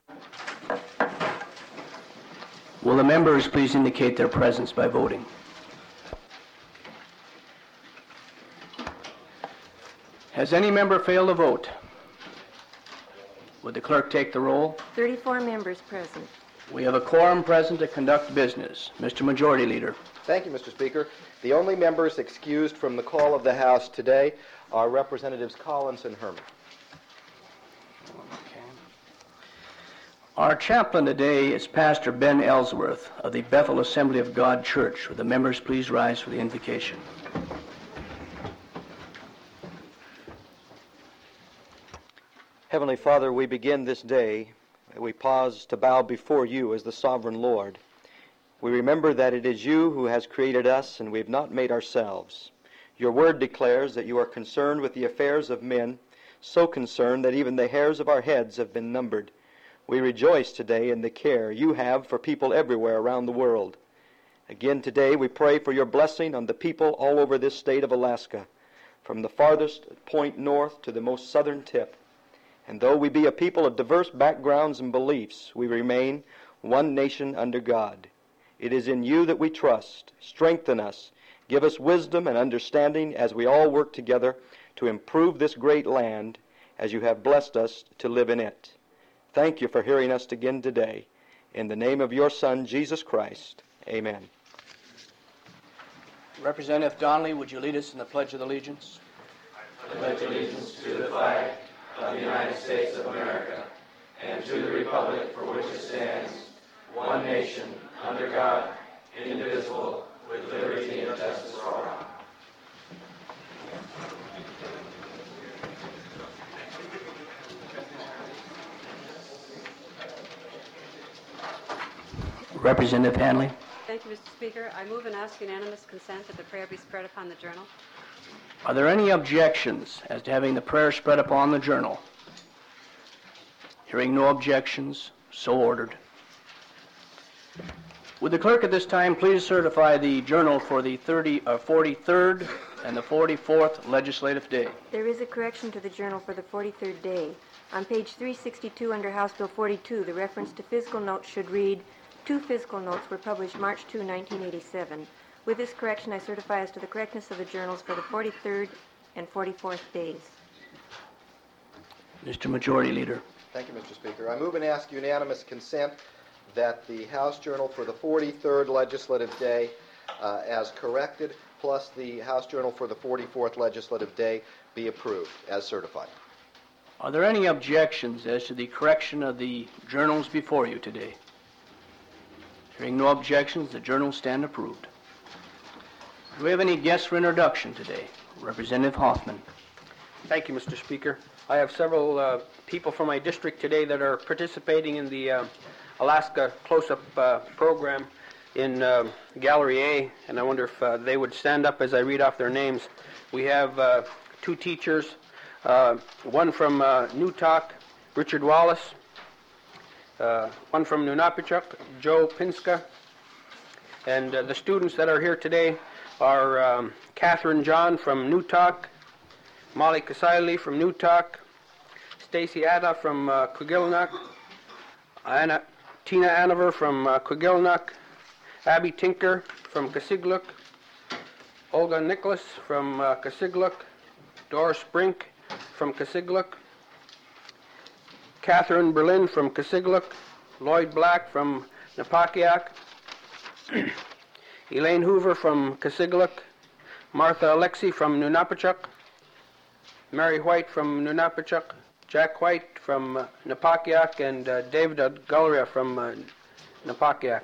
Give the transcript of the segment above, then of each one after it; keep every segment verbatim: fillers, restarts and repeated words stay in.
Will the members please indicate their presence by voting? Has any member failed to vote? Would the clerk take the roll? thirty-four members present. We have a quorum present to conduct business. Mister Majority Leader. Thank you, Mister Speaker. The only members excused from the call of the House today are Representatives Collins and Herman. Okay. Our chaplain today is Pastor Ben Ellsworth of the Bethel Assembly of God Church. Would the members please rise for the invocation? Heavenly Father, we begin this day. We pause to bow before you as the sovereign Lord. We remember that it is you who has created us, and we have not made ourselves. Your word declares that you are concerned with the affairs of men, so concerned that even the hairs of our heads have been numbered. We rejoice today in the care you have for people everywhere around the world. Again today we pray for your blessing on the people all over this state of Alaska, from the farthest point north to the most southern tip. And though we be a people of diverse backgrounds and beliefs, we remain one nation under God. It is in you that we trust. Strengthen us. Give us wisdom and understanding as we all work together to improve this great land as you have blessed us to live in it. Thank you for hearing us again today. In the name of your Son, Jesus Christ, amen. Representative Donnelly, would you lead us in the Pledge of Allegiance? I pledge allegiance to the flag of the United States of America and to the republic for which it stands, one nation, under God, indivisible, with liberty and justice for all. Representative Hanley. Thank you, Mister Speaker. I move and ask unanimous consent that the prayer be spread upon the journal. Are there any objections as to having the prayer spread upon the journal? Hearing no objections, so ordered. Would the clerk at this time please certify the journal for the thirty, uh, forty-third and the forty-fourth legislative day? There is a correction to the journal for the forty-third day. On page three sixty-two under House Bill forty-two, the reference to physical notes should read, two physical notes were published March second, nineteen eighty-seven. With this correction, I certify as to the correctness of the journals for the forty-third and forty-fourth days. Mister Majority Leader. Thank you, Mister Speaker. I move and ask unanimous consent that the House Journal for the forty-third legislative day, uh, as corrected, plus the House Journal for the forty-fourth legislative day, be approved as certified. Are there any objections as to the correction of the journals before you today? Hearing no objections, the journals stand approved. Do we have any guests for introduction today? Representative Hoffman. Thank you, Mister Speaker. I have several uh, people from my district today that are participating in the uh, Alaska Close-Up uh, program in uh, Gallery A, and I wonder if uh, they would stand up as I read off their names. We have uh, two teachers, uh, one from uh, Newtok, Richard Wallace, uh, one from Nunapichuk, Joe Pinska, and uh, the students that are here today are um, Catherine John from Newtok, Molly Kasaili from Newtok, Stacy Ada from uh, Quigilnuck, Anna, Tina Aniver from uh, Quigilnuck, Abby Tinker from Kasigluk, Olga Nicholas from uh, Kasigluk, Doris Brink from Kasigluk, Catherine Berlin from Kasigluk, Lloyd Black from Napakiak, Elaine Hoover from Kasigluk, Martha Alexi from Nunapichuk, Mary White from Nunapichuk, Jack White from uh, Napakiak, and uh, David Gulria from uh, Napakiak.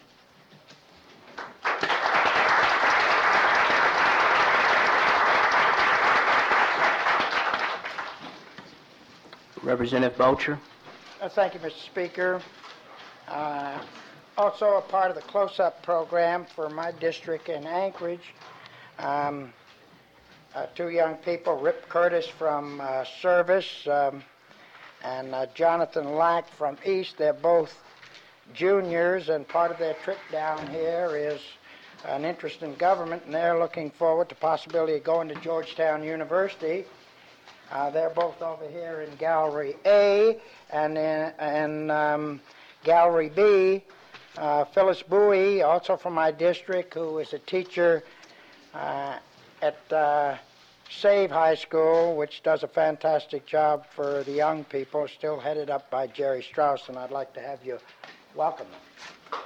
Representative Boucher. Uh, thank you, Mister Speaker. Uh, also a part of the close-up program for my district in Anchorage. Um, uh, two young people, Rip Curtis from uh, Service um, and uh, Jonathan Lack from East. They're both juniors, and part of their trip down here is an interest in government, and they're looking forward to the possibility of going to Georgetown University. Uh, they're both over here in Gallery A, and in, in um, Gallery B, uh, Phyllis Bowie, also from my district, who is a teacher uh, at uh, Save High School, which does a fantastic job for the young people, still headed up by Jerry Strauss, and I'd like to have you welcome them.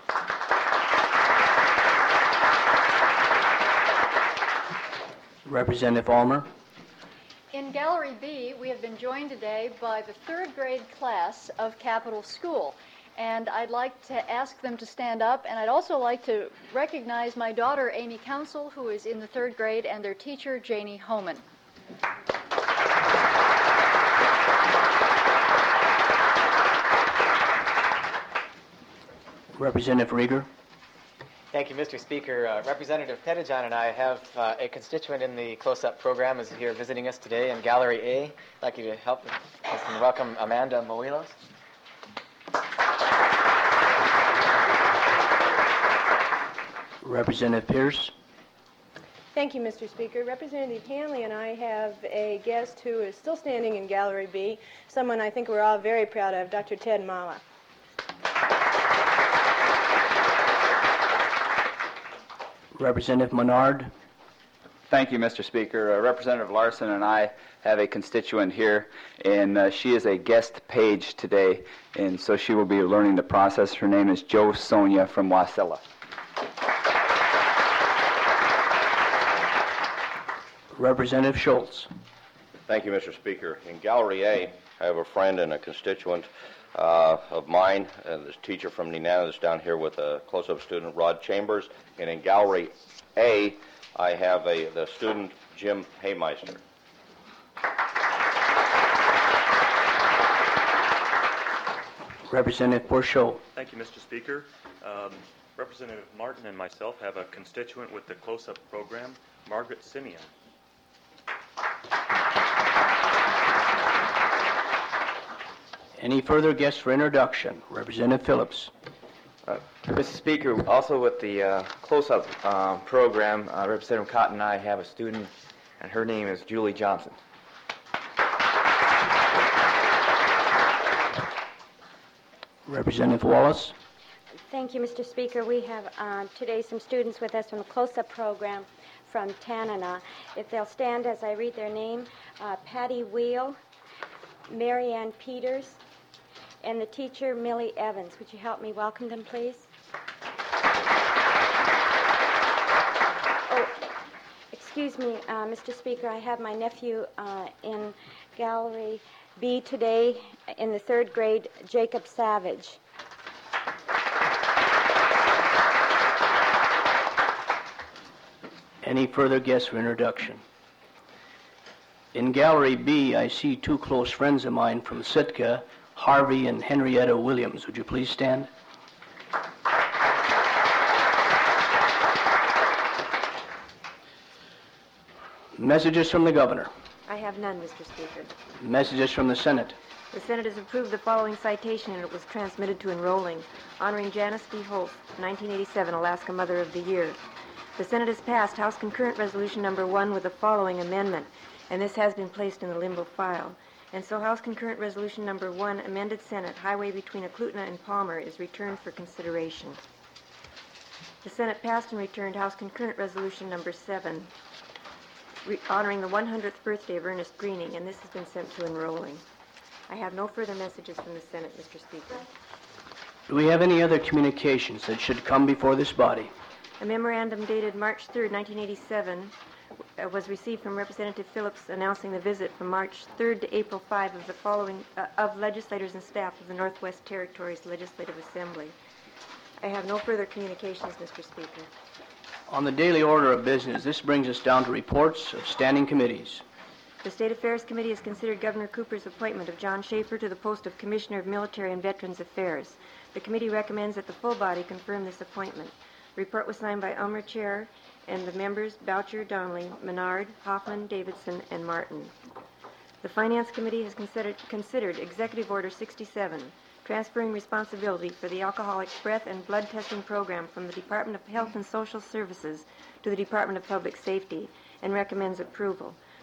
Representative Almer. In Gallery B, we have been joined today by the third grade class of Capitol School. And I'd like to ask them to stand up, and I'd also like to recognize my daughter, Amy Council, who is in the third grade, and their teacher, Janie Homan. Representative Rieger. Thank you, Mister Speaker. Uh, Representative Pettijohn and I have uh, a constituent in the close-up program is here visiting us today in Gallery A. I'd like you to help us and welcome Amanda Moelos. Representative Pierce. Thank you, Mister Speaker. Representative Hanley and I have a guest who is still standing in Gallery B, someone I think we're all very proud of, Doctor Ted Mala. Representative Menard. Thank you, Mister Speaker. Uh, Representative Larson and I have a constituent here, and uh, she is a guest page today, and so she will be learning the process. Her name is Jo Sonia from Wasilla. Representative Schultz. Thank you, Mister Speaker. In Gallery A, I have a friend and a constituent uh, of mine, uh, this teacher from Nenana that's down here with a close-up student, Rod Chambers. And in Gallery A, I have a the student, Jim Haymeister. Representative Bourchot. Thank you, Mister Speaker. Um, Representative Martin and myself have a constituent with the close-up program, Margaret Simeon. Any further guests for introduction? Representative Phillips. Uh, Mister Speaker, also with the uh, close-up uh, program, uh, Representative Cotton and I have a student, and her name is Julie Johnson. Representative Wallace. Thank you, Mister Speaker. We have uh, today some students with us from the close-up program from Tanana. If they'll stand as I read their name, uh, Patty Wheel, Marianne Peters, and the teacher, Millie Evans. Would you help me welcome them, please? Oh, excuse me, uh, Mister Speaker, I have my nephew uh, in Gallery B today in the third grade, Jacob Savage. Any further guests for introduction? In Gallery B, I see two close friends of mine from Sitka, Harvey and Henrietta Williams. Would you please stand? Messages from the Governor. I have none, Mister Speaker. Messages from the Senate. The Senate has approved the following citation, and it was transmitted to enrolling, honoring Janice D. Holt, nineteen eighty-seven Alaska Mother of the Year. The Senate has passed House Concurrent Resolution Number one with the following amendment, and this has been placed in the limbo file. And so House Concurrent Resolution Number one, amended Senate, highway between Eklutna and Palmer, is returned for consideration. The Senate passed and returned House Concurrent Resolution Number seven, re- honoring the one hundredth birthday of Ernest Greening, and this has been sent to enrolling. I have no further messages from the Senate, Mister Speaker. Do we have any other communications that should come before this body? A memorandum dated March third, nineteen eighty-seven, uh, was received from Representative Phillips announcing the visit from March third to April fifth of the following uh, of legislators and staff of the Northwest Territories Legislative Assembly. I have no further communications, Mister Speaker. On the daily order of business, this brings us down to reports of standing committees. The State Affairs Committee has considered Governor Cooper's appointment of John Schaefer to the post of Commissioner of Military and Veterans Affairs. The committee recommends that the full body confirm this appointment. The report was signed by Elmer Chair and the members Boucher, Donnelly, Menard, Hoffman, Davidson, and Martin. The Finance Committee has considered, considered Executive Order sixty-seven, transferring responsibility for the alcoholic breath and blood testing program from the Department of Health and Social Services to the Department of Public Safety, and recommends approval.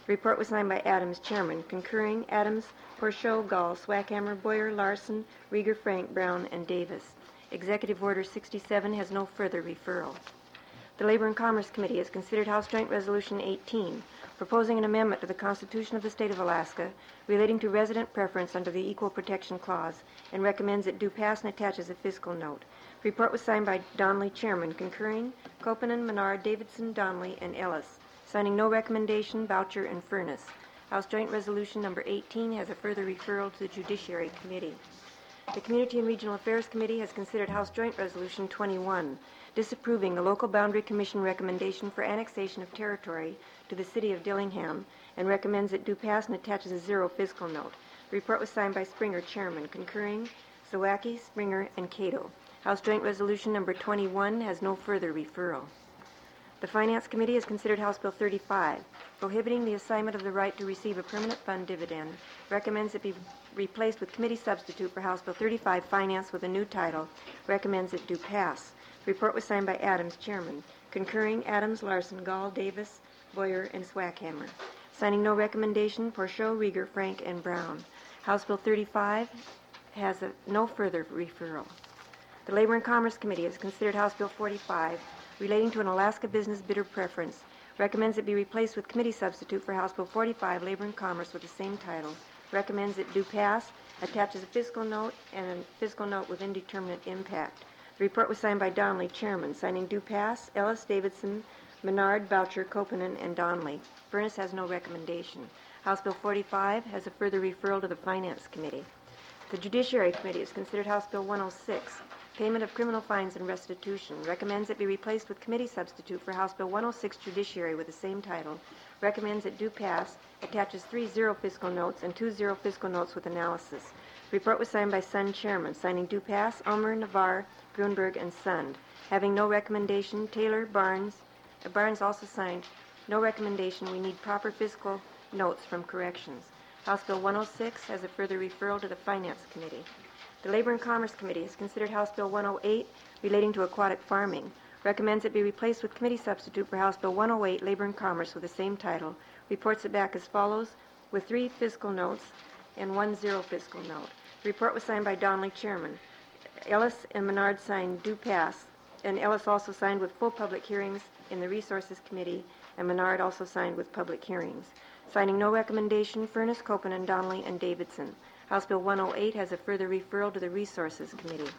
The report was signed by Adams, Chairman. Concurring, Adams, Porchot, Gall, Swackhammer, Boyer, Larson, Rieger, Frank, Brown, and Davis. Executive Order sixty-seven has no further referral. The Labor and Commerce Committee has considered House Joint Resolution eighteen, proposing an amendment to the Constitution of the State of Alaska relating to resident preference under the Equal Protection Clause, and recommends it do pass and attaches a fiscal note. The report was signed by Donnelly, Chairman. Concurring, Copeland, Menard, Davidson, Donnelly, and Ellis. Signing no recommendation, Boucher, and Furness. House Joint Resolution number eighteen has a further referral to the Judiciary Committee. The Community and Regional Affairs Committee has considered House Joint Resolution twenty-one, disapproving the Local Boundary Commission recommendation for annexation of territory to the City of Dillingham, and recommends it do pass and attaches a zero fiscal note. The report was signed by Springer, Chairman. Concurring, Zawacki, Springer, and Cato. House Joint Resolution number twenty-one has no further referral. The Finance Committee has considered House Bill thirty-five, prohibiting the assignment of the right to receive a permanent fund dividend, recommends it be replaced with committee substitute for House Bill thirty-five, Finance, with a new title, recommends it do pass. The report was signed by Adams, Chairman. Concurring, Adams, Larson, Gall, Davis, Boyer, and Swackhammer. Signing no recommendation, Porchot, Rieger, Frank, and Brown. House Bill thirty-five has a, no further referral. The Labor and Commerce Committee has considered House Bill forty-five, relating to an Alaska business bidder preference, recommends it be replaced with committee substitute for House Bill forty-five, Labor and Commerce, with the same title, recommends it do pass, attaches a fiscal note, and a fiscal note with indeterminate impact. The report was signed by Donnelly, Chairman. Signing do pass, Ellis, Davidson, Menard, Boucher, Copeland, and Donnelly. Furness has no recommendation. House Bill forty-five has a further referral to the Finance Committee. The Judiciary Committee has considered House Bill one oh six, payment of criminal fines and restitution, recommends it be replaced with committee substitute for House Bill one oh six, Judiciary, with the same title, recommends it do pass, attaches three zero fiscal notes and two zero fiscal notes with analysis. The report was signed by Sund, Chairman. Signing do pass, Ulmer, Navarre, Grunberg, and Sund. Having no recommendation, Taylor, Barnes. Uh, Barnes also signed no recommendation. We need proper fiscal notes from corrections. House Bill one oh six has a further referral to the Finance Committee. The Labor and Commerce Committee has considered House Bill one oh eight, relating to aquatic farming, recommends it be replaced with committee substitute for House Bill one oh eight, Labor and Commerce, with the same title, reports it back as follows, with three fiscal notes and one zero fiscal note. The report was signed by Donnelly, Chairman. Ellis and Menard signed do pass, and Ellis also signed with full public hearings in the Resources Committee, and Menard also signed with public hearings. Signing no recommendation, Furness, Copeland, Donnelly, and Davidson. House Bill one oh eight has a further referral to the Resources Committee.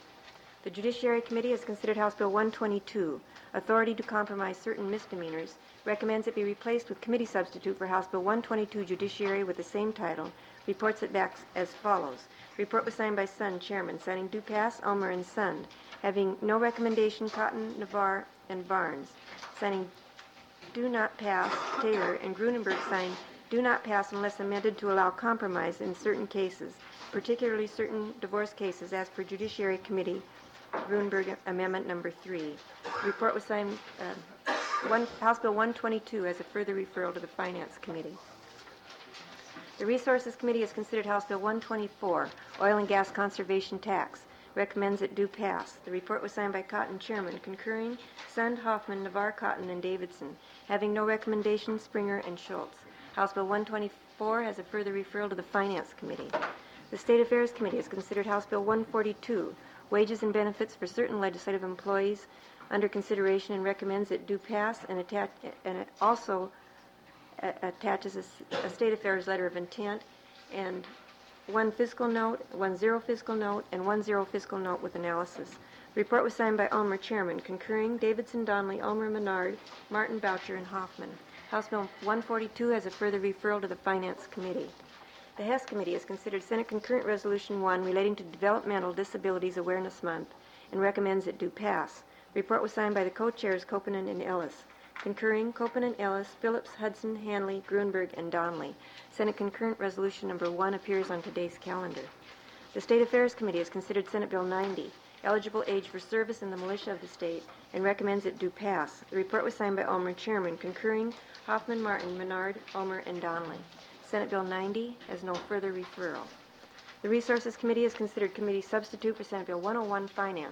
The Judiciary Committee has considered House Bill one twenty-two, authority to compromise certain misdemeanors, recommends it be replaced with committee substitute for House Bill one twenty-two, Judiciary, with the same title, reports it back as follows. The report was signed by Sund, Chairman. Signing do pass, Ulmer and Sund. Having no recommendation, Cotton, Navarre, and Barnes. Signing do not pass, Taylor, and Grunenberg signed do not pass unless amended to allow compromise in certain cases, particularly certain divorce cases, as per Judiciary Committee, Grunberg Amendment Number three. The report was signed, uh, one, House Bill one twenty-two as a further referral to the Finance Committee. The Resources Committee has considered House Bill one twenty-four, Oil and Gas Conservation Tax, recommends it do pass. The report was signed by Cotton, Chairman. Concurring, Sund, Hoffman, Navarre, Cotton, and Davidson. Having no recommendation, Springer and Schultz. House Bill one twenty-four has a further referral to the Finance Committee. The State Affairs Committee has considered House Bill one forty-two, wages and benefits for certain legislative employees, under consideration, and recommends it do pass, and, attach, and it also uh, attaches a, a State Affairs letter of intent and one fiscal note, one zero fiscal note, and one zero fiscal note with analysis. The report was signed by Ulmer, Chairman. Concurring, Davidson, Donnelly, Ulmer, Menard, Martin, Boucher, and Hoffman. House Bill one forty-two has a further referral to the Finance Committee. The Hess Committee has considered Senate Concurrent Resolution one relating to Developmental Disabilities Awareness Month and recommends it do pass. The report was signed by the co-chairs Copeland and Ellis. Concurring, Copeland, Ellis, Phillips, Hudson, Hanley, Grunberg, and Donnelly. Senate Concurrent Resolution Number one appears on today's calendar. The State Affairs Committee has considered Senate Bill ninety, eligible age for service in the militia of the state, and recommends it do pass. The report was signed by Ulmer, Chairman. Concurring, Hoffman, Martin, Menard, Ulmer, and Donnelly. Senate Bill ninety has no further referral. The Resources Committee has considered committee substitute for Senate Bill one oh one, Finance,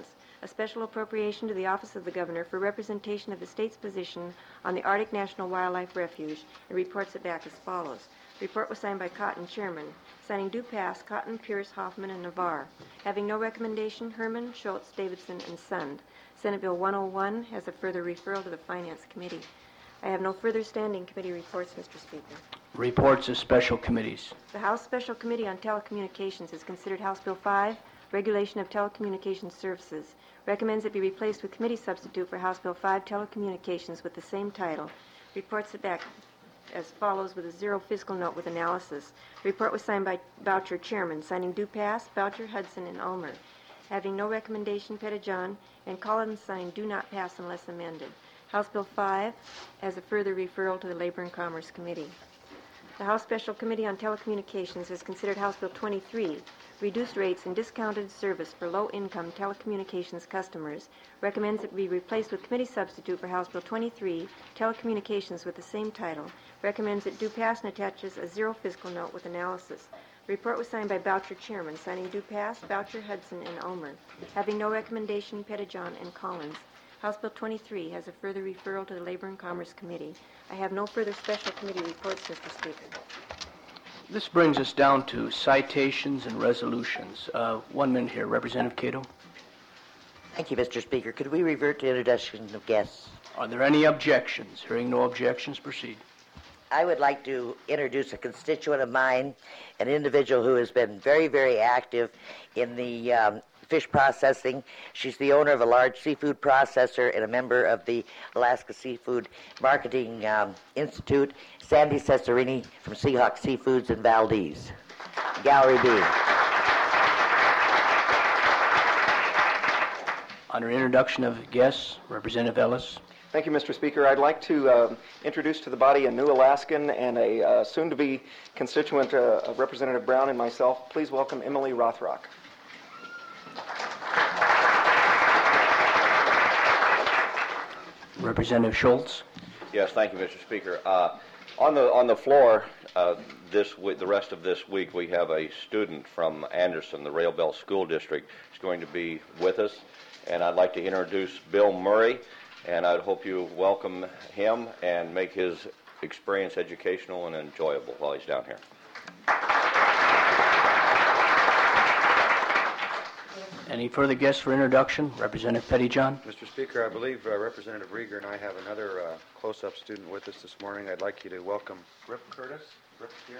a special appropriation to the Office of the Governor for representation of the state's position on the Arctic National Wildlife Refuge, and reports it back as follows. Report was signed by Cotton, Chairman. Signing due pass, Cotton, Pierce, Hoffman, and Navarre. Having no recommendation, Herman, Schultz, Davidson, and Sund. Senate Bill one oh one has a further referral to the Finance Committee. I have no further standing committee reports, Mister Speaker. Reports of special committees. The House Special Committee on Telecommunications has considered House Bill five, Regulation of Telecommunications Services. Recommends it be replaced with committee substitute for House Bill five, Telecommunications, with the same title. Reports it back as follows with a zero fiscal note with analysis. The report was signed by Boucher, Chairman. Signing due pass, Boucher, Hudson, and Ulmer. Having no recommendation, Pettijohn, and Collins signed do not pass unless amended. House Bill five as a further referral to the Labor and Commerce Committee. The House Special Committee on Telecommunications has considered House Bill twenty-three, reduced rates and discounted service for low-income telecommunications customers. Recommends it be replaced with committee substitute for House Bill twenty-three, Telecommunications, with the same title. Recommends it do pass and attaches a zero fiscal note with analysis. The report was signed by Boucher, Chairman. Signing do pass, Boucher, Hudson, and Ulmer. Having no recommendation, Pettijohn and Collins. House Bill twenty-three has a further referral to the Labor and Commerce Committee. I have no further special committee reports, Mister Speaker. This brings us down to citations and resolutions. Uh, one minute here. Representative Cato. Thank you, Mister Speaker. Could we revert to introduction of guests? Are there any objections? Hearing no objections, proceed. I would like to introduce a constituent of mine, an individual who has been very, very active in the um, fish processing. She's the owner of a large seafood processor and a member of the Alaska Seafood Marketing um, Institute, Sandy Cesarini from Seahawk Seafoods in Valdez. Gallery B. Under introduction of guests, Representative Ellis. Thank you, Mister Speaker. I'd like to uh, introduce to the body a new Alaskan and a uh, soon-to-be constituent, uh, Representative Brown and myself. Please welcome Emily Rothrock. Representative Schultz. Yes, thank you, Mister Speaker. Uh, on the on the floor, uh, this week, the rest of this week, we have a student from Anderson, the Rail Belt School District, is going to be with us, and I'd like to introduce Bill Murray, and I'd hope you welcome him and make his experience educational and enjoyable while he's down here. Any further guests for introduction? Representative Pettijohn. Mister Speaker, I believe uh, Representative Rieger and I have another uh, close-up student with us this morning. I'd like you to welcome Rip Curtis. Rip here.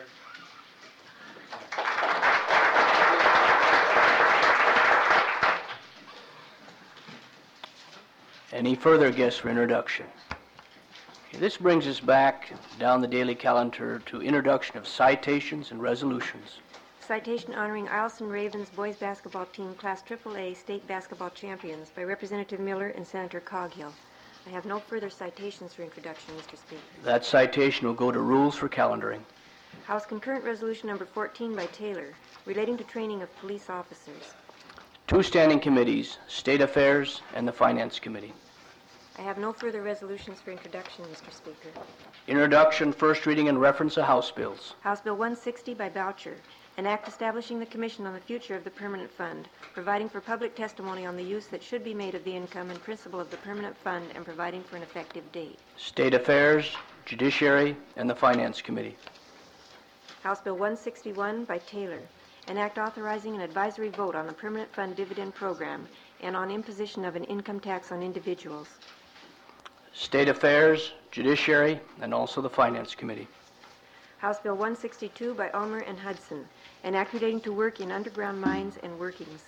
Any further guests for introduction? Okay, this brings us back down the daily calendar to introduction of citations and resolutions. Citation honoring Eielson Ravens boys basketball team class triple A state basketball champions by Representative Miller and Senator Coghill. I have no further citations for introduction, Mister Speaker. That citation will go to rules for calendaring. House Concurrent Resolution Number fourteen by Taylor relating to training of police officers. Two standing committees, State Affairs and the Finance Committee. I have no further resolutions for introduction, Mister Speaker. Introduction, first reading, and reference of House bills. House Bill one sixty by Boucher. An act establishing the Commission on the future of the Permanent Fund, providing for public testimony on the use that should be made of the income and principal of the Permanent Fund, and providing for an effective date. State Affairs, Judiciary, and the Finance Committee. House Bill one sixty-one by Taylor. An act authorizing an advisory vote on the Permanent Fund dividend program and on imposition of an income tax on individuals. State Affairs, Judiciary, and also the Finance Committee. House Bill one sixty-two by Ulmer and Hudson. An act relating to work in underground mines and workings.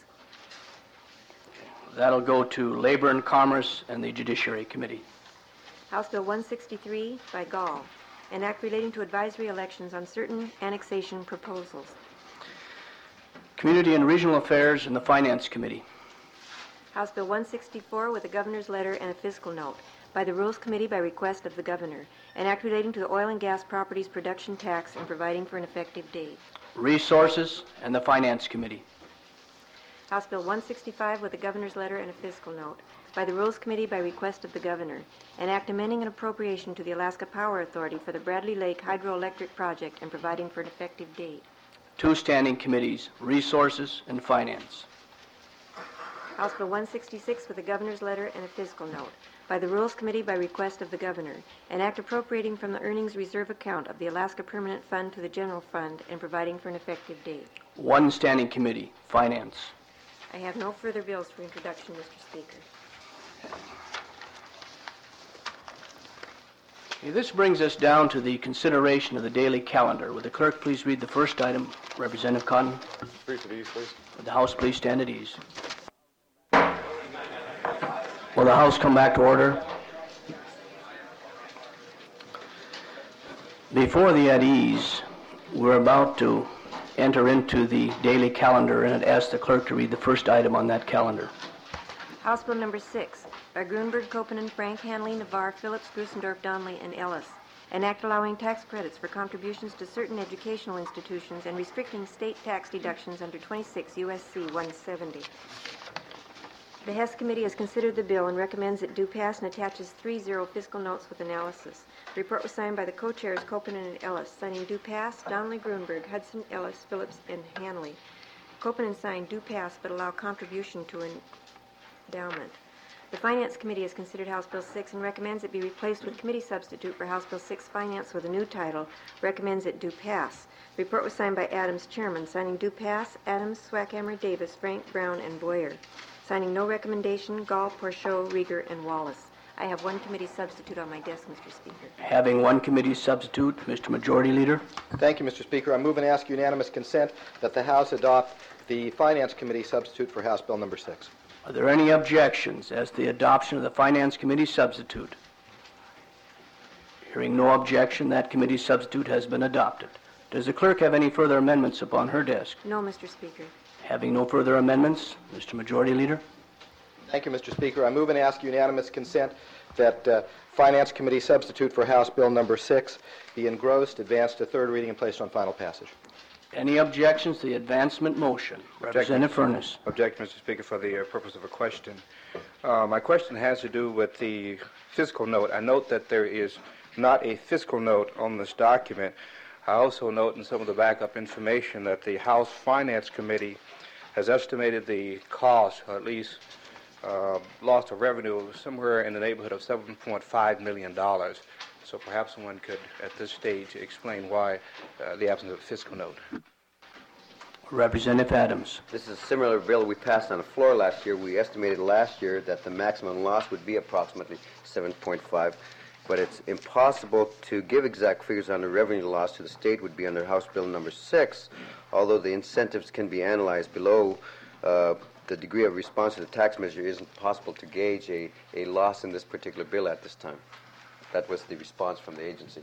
That'll go to Labor and Commerce and the Judiciary Committee. House Bill one sixty-three by Gall. An act relating to advisory elections on certain annexation proposals. Community and Regional Affairs and the Finance Committee. House Bill one sixty-four with a governor's letter and a fiscal note by the Rules Committee by request of the governor. An act relating to the oil and gas properties production tax and providing for an effective date. Resources and the Finance Committee. House Bill one sixty-five with a governor's letter and a fiscal note by the Rules Committee by request of the governor. An act amending an appropriation to the Alaska Power Authority for the Bradley Lake Hydroelectric Project and providing for an effective date. Two standing committees, Resources and Finance. House Bill one sixty-six with a governor's letter and a fiscal note. By the Rules Committee by request of the governor. An act appropriating from the earnings reserve account of the Alaska Permanent Fund to the general fund and providing for an effective date. One standing committee, Finance. I have no further bills for introduction, Mister Speaker. Okay, this brings us down to the consideration of the daily calendar. Would the clerk please read the first item? Representative Cotton. Brief at ease, please. Would the House please stand at ease? Will the House come back to order? Before the at ease, we're about to enter into the daily calendar, and I'd ask the clerk to read the first item on that calendar. House Bill number six, by Grunberg, Koponen, Frank, Hanley, Navarre, Phillips, Grusendorf, Donnelly, and Ellis. An act allowing tax credits for contributions to certain educational institutions and restricting state tax deductions under twenty-six U S C one seventy. The Hess Committee has considered the bill and recommends it do pass and attaches three zero fiscal notes with analysis. The report was signed by the co-chairs Koponen and Ellis. Signing do pass, Donnelly, Grunberg, Hudson, Ellis, Phillips, and Hanley. Koponen signed do pass but allow contribution to an endowment. The Finance Committee has considered House Bill six and recommends it be replaced with committee substitute for House Bill six Finance with a new title. Recommends it do pass. The report was signed by Adams, Chairman. Signing do pass, Adams, Swackhammer, Davis, Frank, Brown, and Boyer. Signing no recommendation, Gall, Porchot, Rieger, and Wallace. I have one committee substitute on my desk, Mister Speaker. Having one committee substitute, Mister Majority Leader. Thank you, Mister Speaker. I move and ask unanimous consent that the House adopt the Finance Committee substitute for House Bill number six. Are there any objections as to the adoption of the Finance Committee substitute? Hearing no objection, that committee substitute has been adopted. Does the clerk have any further amendments upon her desk? No, Mister Speaker. Having no further amendments, Mister Majority Leader. Thank you, Mister Speaker. I move and ask unanimous consent that uh, Finance Committee substitute for House Bill number six be engrossed, advanced to third reading, and placed on final passage. Any objections to the advancement motion? Representative Furness. Object, Mister Speaker, for the uh, purpose of a question. Uh, my question has to do with the fiscal note. I note that there is not a fiscal note on this document. I also note in some of the backup information that the House Finance Committee has estimated the cost, or at least uh, loss of revenue, somewhere in the neighborhood of seven point five million dollars. So perhaps someone could, at this stage, explain why uh, the absence of a fiscal note. Representative Adams. This is a similar bill we passed on the floor last year. We estimated last year that the maximum loss would be approximately seven point five, but it's impossible to give exact figures on the revenue loss to the state would be under House Bill number six, although the incentives can be analyzed below. Uh, the degree of response to the tax measure isn't possible to gauge a, a loss in this particular bill at this time. That was the response from the agency.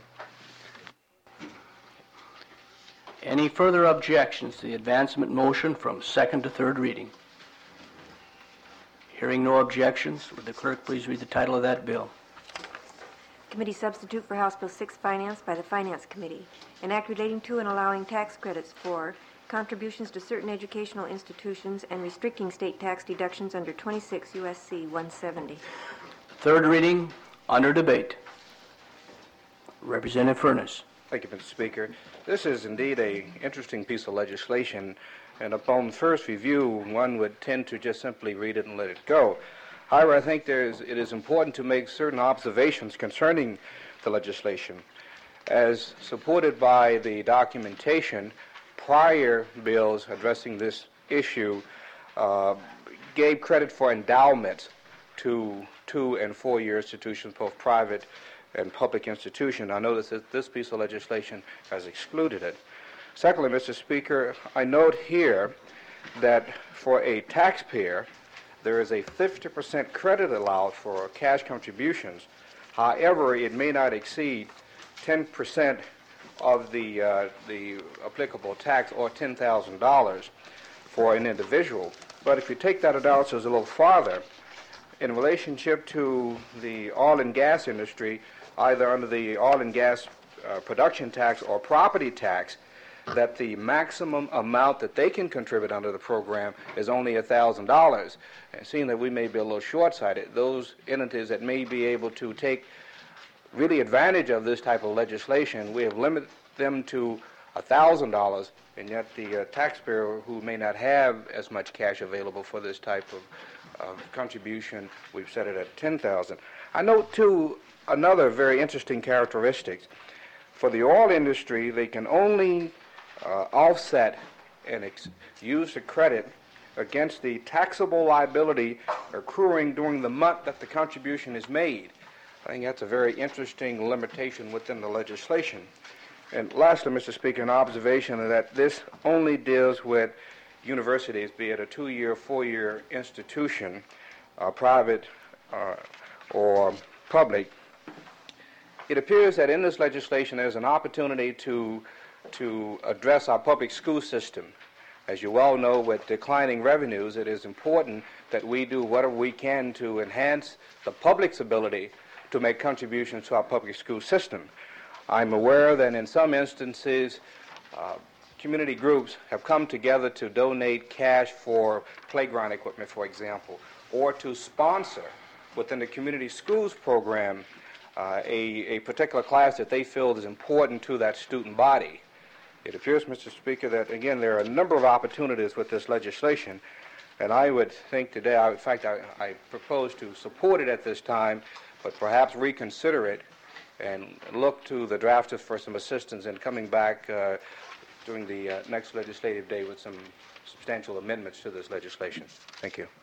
Any further objections to the advancement motion from second to third reading? Hearing no objections, would the clerk please read the title of that bill? Committee substitute for House Bill six Finance by the Finance Committee. An act relating to and allowing tax credits for contributions to certain educational institutions and restricting state tax deductions under twenty-six U S C one seventy. Third reading, under debate. Representative Furness. Thank you, Mister Speaker. This is indeed an interesting piece of legislation, and upon first review, one would tend to just simply read it and let it go. However, I think there is, it is important to make certain observations concerning the legislation. As supported by the documentation, prior bills addressing this issue uh, gave credit for endowments to two and four-year institutions, both private and public institutions. I notice that this piece of legislation has excluded it. Secondly, Mister Speaker, I note here that for a taxpayer, there is a fifty percent credit allowed for cash contributions. However, it may not exceed ten percent of the, uh, the applicable tax, or ten thousand dollars for an individual. But if you take that analysis a little farther, in relationship to the oil and gas industry, either under the oil and gas uh, production tax or property tax, that the maximum amount that they can contribute under the program is only one thousand dollars. And seeing that we may be a little short-sighted, those entities that may be able to take really advantage of this type of legislation, we have limited them to one thousand dollars and yet the uh, taxpayer who may not have as much cash available for this type of, of contribution, we've set it at ten thousand dollars. I note, too, another very interesting characteristic. For the oil industry, they can only uh, offset and ex- use the credit against the taxable liability accruing during the month that the contribution is made. I think that's a very interesting limitation within the legislation. And lastly, Mister Speaker, an observation that this only deals with universities, be it a two-year, four-year institution, uh, private uh, or public. It appears that in this legislation there's an opportunity to, to address our public school system. As you well know, with declining revenues, it is important that we do whatever we can to enhance the public's ability to make contributions to our public school system. I'm aware that in some instances, uh, community groups have come together to donate cash for playground equipment, for example, or to sponsor within the community schools program uh, a, a particular class that they feel is important to that student body. It appears, Mister Speaker, that, again, there are a number of opportunities with this legislation, and I would think today, I, in fact, I, I propose to support it at this time, but perhaps reconsider it and look to the drafters for some assistance in coming back uh, during the uh, next legislative day with some substantial amendments to this legislation. Thank you.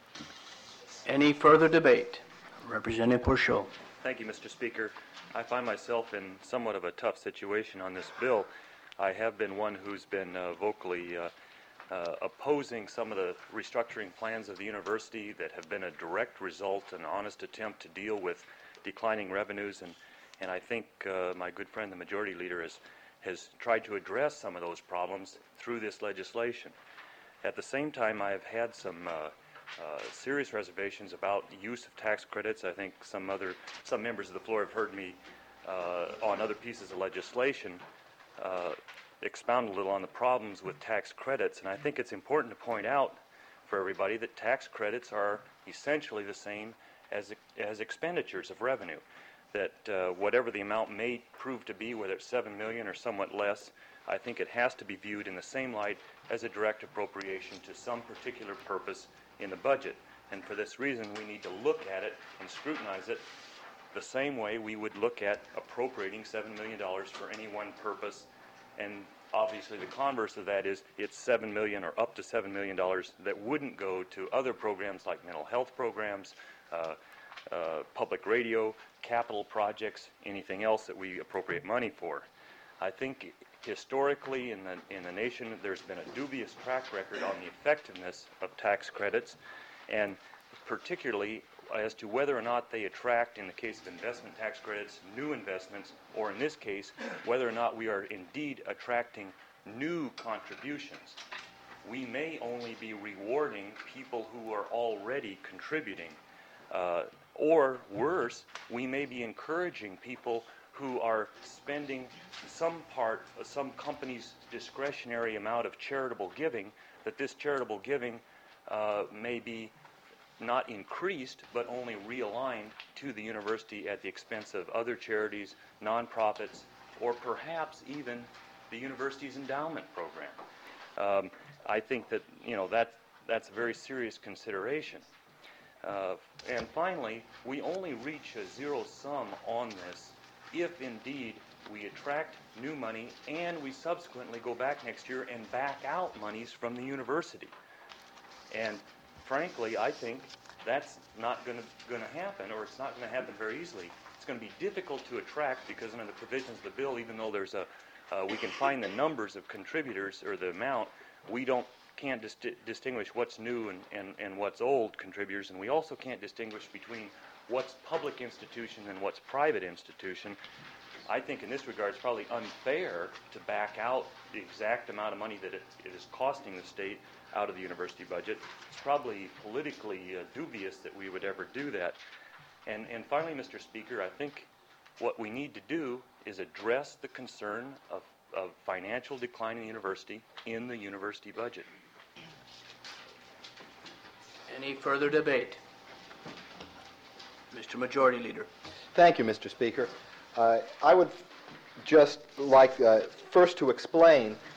Any further debate? Representative Porchot. Thank you, Mister Speaker. I find myself in somewhat of a tough situation on this bill. I have been one who's been uh, vocally uh, uh, opposing some of the restructuring plans of the university that have been a direct result, an honest attempt to deal with declining revenues, and, and I think uh, my good friend, the Majority Leader, has, has tried to address some of those problems through this legislation. At the same time, I have had some uh, uh, serious reservations about the use of tax credits. I think some other, some members of the floor have heard me uh, on other pieces of legislation Uh, expound a little on the problems with tax credits, and I think it's important to point out for everybody that tax credits are essentially the same as as expenditures of revenue. That uh, whatever the amount may prove to be, whether it's seven million dollars or somewhat less, I think it has to be viewed in the same light as a direct appropriation to some particular purpose in the budget. And for this reason, we need to look at it and scrutinize it the same way we would look at appropriating seven million dollars for any one purpose. And obviously the converse of that is it's seven million dollars or up to seven million dollars that wouldn't go to other programs like mental health programs, uh, uh, public radio, capital projects, anything else that we appropriate money for. I think historically in the, in the nation there's been a dubious track record on the effectiveness of tax credits, and particularly as to whether or not they attract, in the case of investment tax credits, new investments, or in this case, whether or not we are indeed attracting new contributions. We may only be rewarding people who are already contributing. Uh, or worse, we may be encouraging people who are spending some part, some company's discretionary amount of charitable giving, that this charitable giving uh, may be not increased, but only realigned to the university at the expense of other charities, nonprofits, or perhaps even the university's endowment program. Um, I think that, you know, that, that's a very serious consideration. Uh, and finally, we only reach a zero sum on this if indeed we attract new money and we subsequently go back next year and back out monies from the university. And frankly, I think that's not going to going to happen, or it's not going to happen very easily. It's going to be difficult to attract because under the provisions of the bill, even though there's a uh, we can find the numbers of contributors or the amount, we don't can't dis- distinguish what's new and, and, and what's old contributors, and we also can't distinguish between what's public institution and what's private institution. I think in this regard it's probably unfair to back out the exact amount of money that it, it is costing the state out of the university budget. It's probably politically uh, dubious that we would ever do that. And, and finally, Mister Speaker, I think what we need to do is address the concern of, of financial decline in the university in the university budget. Any further debate? Mister Majority Leader. Thank you, Mister Speaker. Uh, I would just like uh, first to explain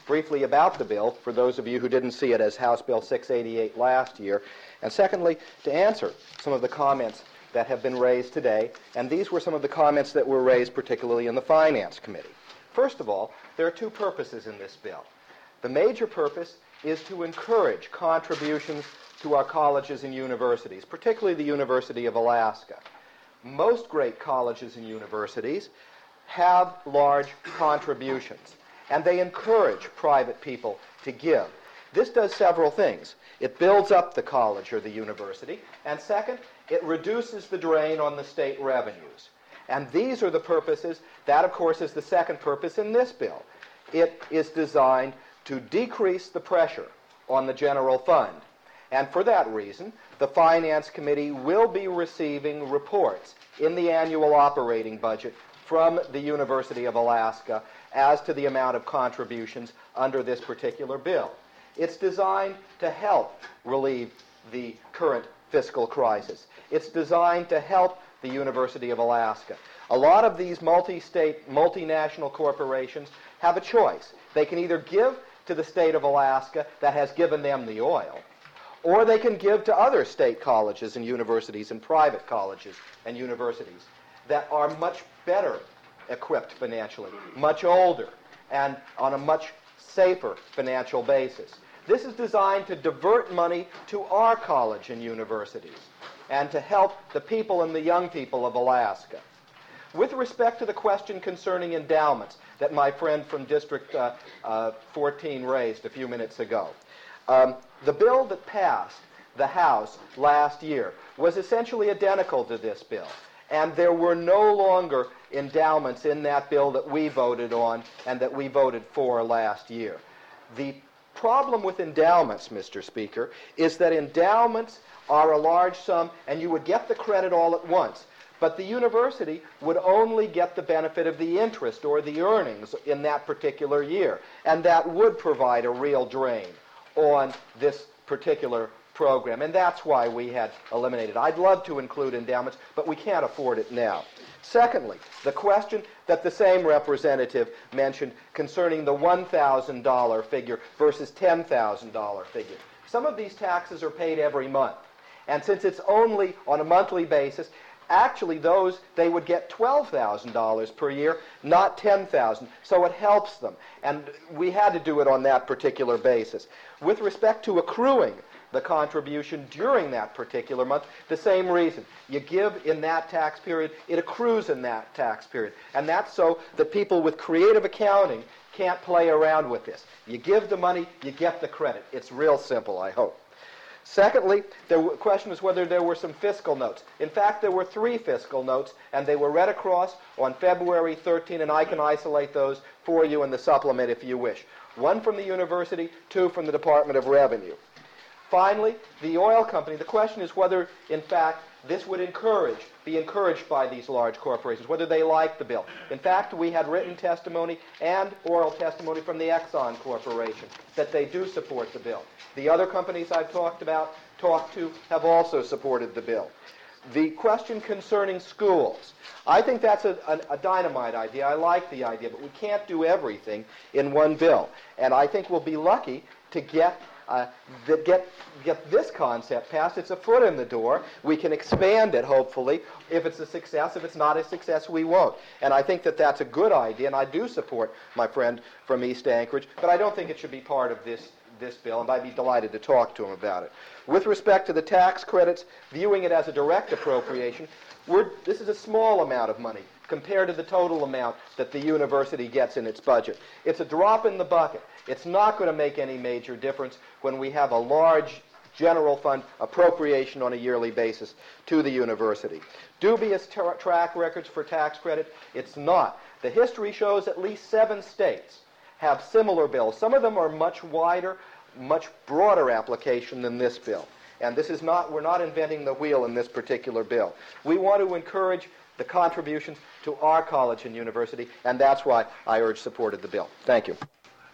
briefly about the bill for those of you who didn't see it as House Bill six eighty-eight last year, and secondly, to answer some of the comments that have been raised today, and these were some of the comments that were raised particularly in the Finance Committee. First of all, there are two purposes in this bill. The major purpose is to encourage contributions to our colleges and universities, particularly the University of Alaska. Most great colleges and universities have large contributions, and they encourage private people to give. This does several things. It builds up the college or the university, and second, it reduces the drain on the state revenues. And these are the purposes. That, of course, is the second purpose in this bill. It is designed to decrease the pressure on the general fund. And for that reason, the Finance Committee will be receiving reports in the annual operating budget from the University of Alaska as to the amount of contributions under this particular bill. It's designed to help relieve the current fiscal crisis. It's designed to help the University of Alaska. A lot of these multi-state, multinational corporations have a choice. They can either give to the state of Alaska that has given them the oil, or they can give to other state colleges and universities and private colleges and universities that are much better equipped financially, much older, and on a much safer financial basis. This is designed to divert money to our college and universities and to help the people and the young people of Alaska. With respect to the question concerning endowments that my friend from District uh, uh, fourteen raised a few minutes ago, um, the bill that passed the House last year was essentially identical to this bill, and there were no longer endowments in that bill that we voted on and that we voted for last year. The problem with endowments, Mister Speaker, is that endowments are a large sum and you would get the credit all at once, but the university would only get the benefit of the interest or the earnings in that particular year, and that would provide a real drain on this particular program, and that's why we had eliminated. I'd love to include endowments, but we can't afford it now. Secondly, the question that the same representative mentioned concerning the one thousand dollar figure versus ten thousand dollar figure. Some of these taxes are paid every month, and since it's only on a monthly basis, actually those, they would get twelve thousand dollars per year, not ten thousand dollars, so it helps them, and we had to do it on that particular basis. With respect to accruing the contribution during that particular month, the same reason. You give in that tax period, it accrues in that tax period. And that's so that people with creative accounting can't play around with this. You give the money, you get the credit. It's real simple, I hope. Secondly, the question was whether there were some fiscal notes. In fact, there were three fiscal notes, and they were read across on February thirteenth, and I can isolate those for you in the supplement if you wish. One from the university, two from the Department of Revenue. Finally, the oil company, the question is whether, in fact, this would encourage, be encouraged by these large corporations, whether they like the bill. In fact, we had written testimony and oral testimony from the Exxon Corporation that they do support the bill. The other companies I've talked about, talked to, have also supported the bill. The question concerning schools, I think that's a, a, a dynamite idea. I like the idea, but we can't do everything in one bill. And I think we'll be lucky to get Uh, that get get this concept passed. It's a foot in the door. We can expand it, hopefully. If it's a success, if it's not a success, we won't. And I think that that's a good idea, and I do support my friend from East Anchorage, but I don't think it should be part of this, this bill, and I'd be delighted to talk to him about it. With respect to the tax credits, viewing it as a direct appropriation, we're, this is a small amount of money compared to the total amount that the university gets in its budget. It's a drop in the bucket. It's not going to make any major difference when we have a large general fund appropriation on a yearly basis to the university. Dubious tra- track records for tax credit? It's not. The history shows at least seven states have similar bills. Some of them are much wider, much broader application than this bill. And this is not, we're not inventing the wheel in this particular bill. We want to encourage the contributions to our college and university, and that's why I urge support of the bill. Thank you.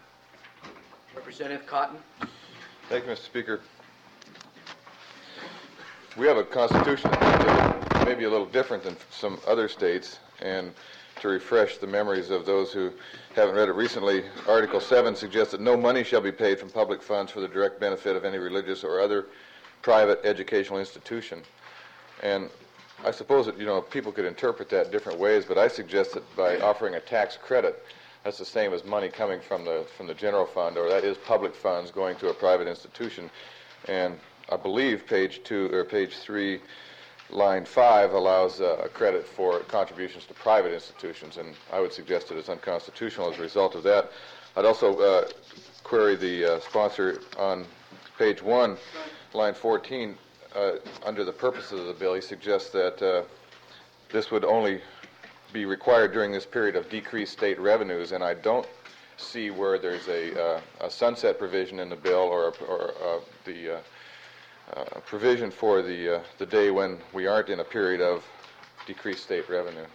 Representative Cotton. Thank you, Mister Speaker. We have a constitution. may be a little different than some other states, and to refresh the memories of those who haven't read it recently, Article seven suggests that no money shall be paid from public funds for the direct benefit of any religious or other private educational institution. And I suppose that, you know, people could interpret that different ways, but I suggest that by offering a tax credit, that's the same as money coming from the from the general fund, or that is public funds going to a private institution. And I believe page two or page three, line five allows uh, a credit for contributions to private institutions, and I would suggest that it's unconstitutional as a result of that. I'd also uh, query the uh, sponsor on page one, line fourteen. Uh, under the purposes of the bill, he suggests that uh, this would only be required during this period of decreased state revenues, and I don't see where there's a, uh, a sunset provision in the bill or, or uh, the uh, uh, provision for the, uh, the day when we aren't in a period of decreased state revenue.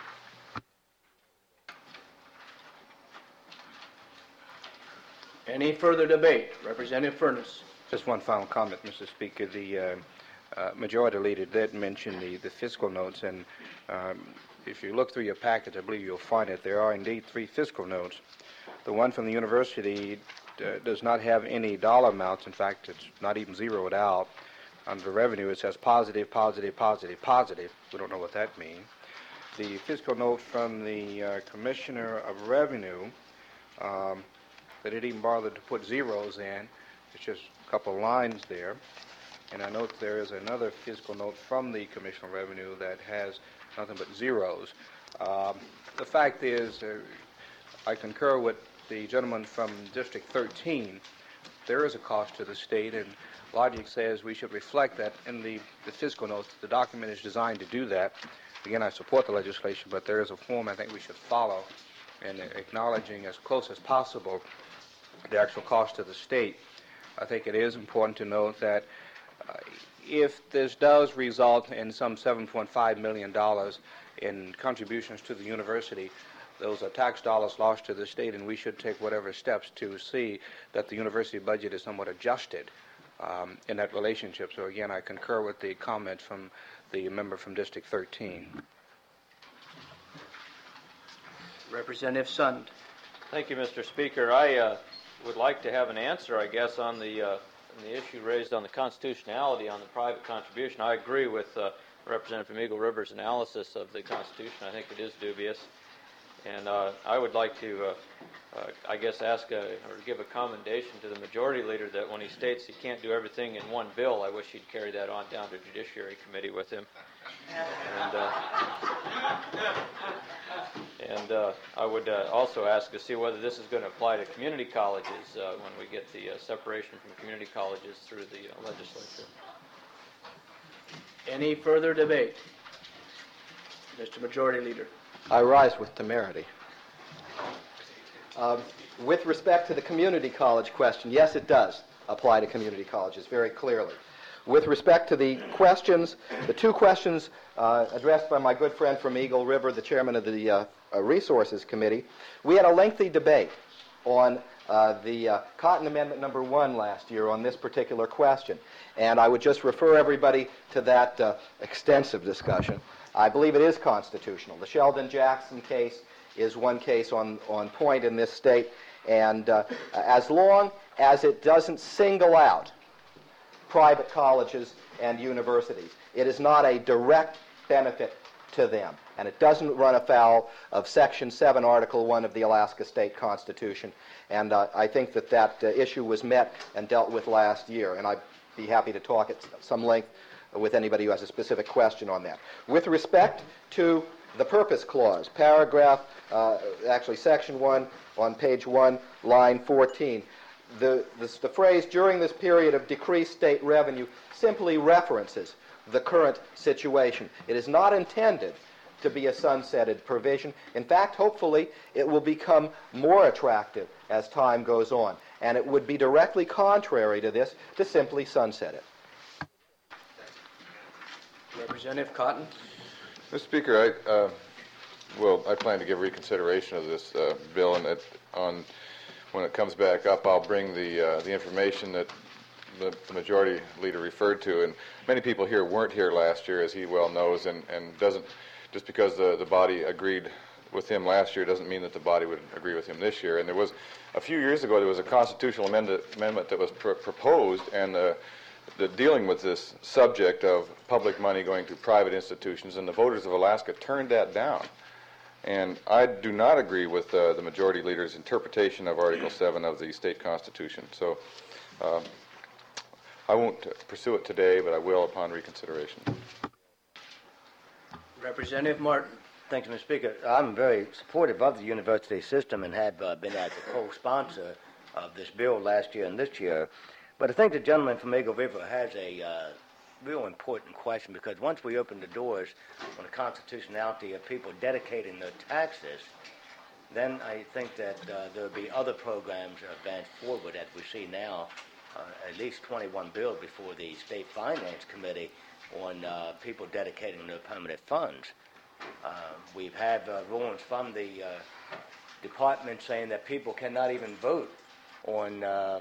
Any further debate? Representative Furness. Just one final comment, Mister Speaker. The uh, uh, Majority Leader did mention the, the fiscal notes, and um, if you look through your package, I believe you'll find that there are indeed three fiscal notes. The one from the university uh, does not have any dollar amounts. In fact, it's not even zeroed out. Under the revenue, it says positive, positive, positive, positive. We don't know what that means. The fiscal note from the uh, Commissioner of Revenue, um, they didn't even bother to put zeros in. It's just a couple of lines there. And I note there is another fiscal note from the Commissioner of Revenue that has nothing but zeros. Um, the fact is, uh, I concur with the gentleman from District thirteen. There is a cost to the state, and logic says we should reflect that in the, the fiscal notes. The document is designed to do that. Again, I support the legislation, but there is a form I think we should follow in acknowledging as close as possible the actual cost to the state. I think it is important to note that uh, if this does result in some seven point five million dollars in contributions to the university, those are tax dollars lost to the state, and we should take whatever steps to see that the university budget is somewhat adjusted um, in that relationship. So again, I concur with the comment from the member from District thirteen. Representative Sund. Thank you, Mister Speaker. I uh, would like to have an answer, I guess, on the, uh, on the issue raised on the constitutionality on the private contribution. I agree with uh, Representative from Eagle River's analysis of the Constitution. I think it is dubious. And uh, I would like to, uh, uh, I guess, ask a, or give a commendation to the Majority Leader that when he states he can't do everything in one bill, I wish he'd carry that on down to Judiciary Committee with him. And, uh, and uh, I would uh, also ask to see whether this is going to apply to community colleges uh, when we get the uh, separation from community colleges through the uh, legislature. Any further debate? Mister Majority Leader. I rise with temerity. Um, with respect to the community college question, yes, it does apply to community colleges very clearly. With respect to the questions, the two questions uh, addressed by my good friend from Eagle River, the chairman of the uh, uh, Resources Committee, we had a lengthy debate on uh, the uh, Cotton Amendment number one last year on this particular question. And I would just refer everybody to that uh, extensive discussion. I believe it is constitutional. The Sheldon Jackson case is one case on, on point in this state, and uh, as long as it doesn't single out private colleges and universities, it is not a direct benefit to them, and it doesn't run afoul of Section seven, Article one of the Alaska State Constitution, and uh, I think that that uh, issue was met and dealt with last year, and I'd be happy to talk at some length with anybody who has a specific question on that. With respect to the Purpose Clause, paragraph, uh, actually Section one on page one, line fourteen, the, the, the phrase, during this period of decreased state revenue, simply references the current situation. It is not intended to be a sunsetted provision. In fact, hopefully, it will become more attractive as time goes on, and it would be directly contrary to this to simply sunset it. Representative Cotton. Mister Speaker, I, uh, well, I plan to give reconsideration of this uh, bill, and it, on when it comes back up, I'll bring the uh, the information that the, the majority leader referred to, and many people here weren't here last year, as he well knows, and, and doesn't, just because the, the body agreed with him last year doesn't mean that the body would agree with him this year. And there was, a few years ago, there was a constitutional amend- amendment that was pr- proposed, and uh, the dealing with this subject of public money going to private institutions, and the voters of Alaska turned that down. And I do not agree with uh, the majority leader's interpretation of Article seven of the state constitution. So uh, I won't pursue it today, but I will upon reconsideration. Representative Martin. Thank you, Mister Speaker. I'm very supportive of the university system and have uh, been as a co-sponsor of this bill last year and this year. But I think the gentleman from Eagle River has a uh, real important question, because once we open the doors on the constitutionality of people dedicating their taxes, then I think that uh, there will be other programs advanced forward, as we see now, uh, at least twenty-one bills before the State Finance Committee on uh, people dedicating their permanent funds. Uh, we've had uh, rulings from the uh, department saying that people cannot even vote on um,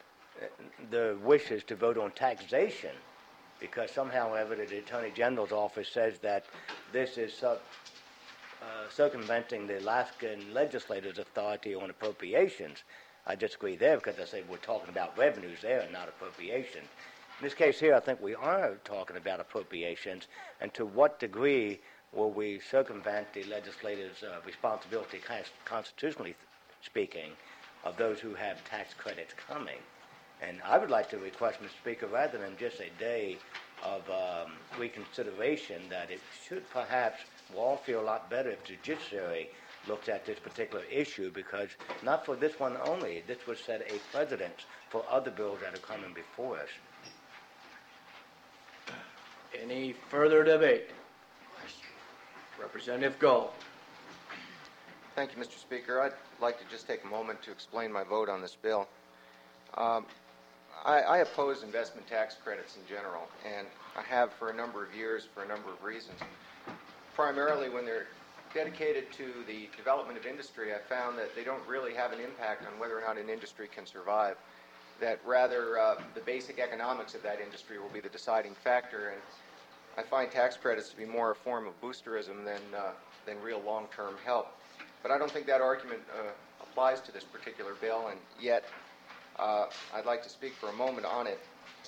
the wishes to vote on taxation, because somehow or other the Attorney General's office says that this is sub, uh, circumventing the Alaskan legislator's authority on appropriations. I disagree there, because I say we're talking about revenues there and not appropriations. In this case here, I think we are talking about appropriations, and to what degree will we circumvent the legislator's uh, responsibility, constitutionally speaking, of those who have tax credits coming. And I would like to request, Mister Speaker, rather than just a day of um, reconsideration, that it should perhaps, we'll all feel a lot better if the judiciary looks at this particular issue, because not for this one only, this would set a precedent for other bills that are coming before us. Any further debate? Representative Gull. Thank you, Mister Speaker. I'd like to just take a moment to explain my vote on this bill. Um, I, I oppose investment tax credits in general, and I have for a number of years for a number of reasons. Primarily when they're dedicated to the development of industry, I found that they don't really have an impact on whether or not an industry can survive, that rather uh, the basic economics of that industry will be the deciding factor, and I find tax credits to be more a form of boosterism than, uh, than real long-term help. But I don't think that argument uh, applies to this particular bill, and yet uh, I'd like to speak for a moment on it.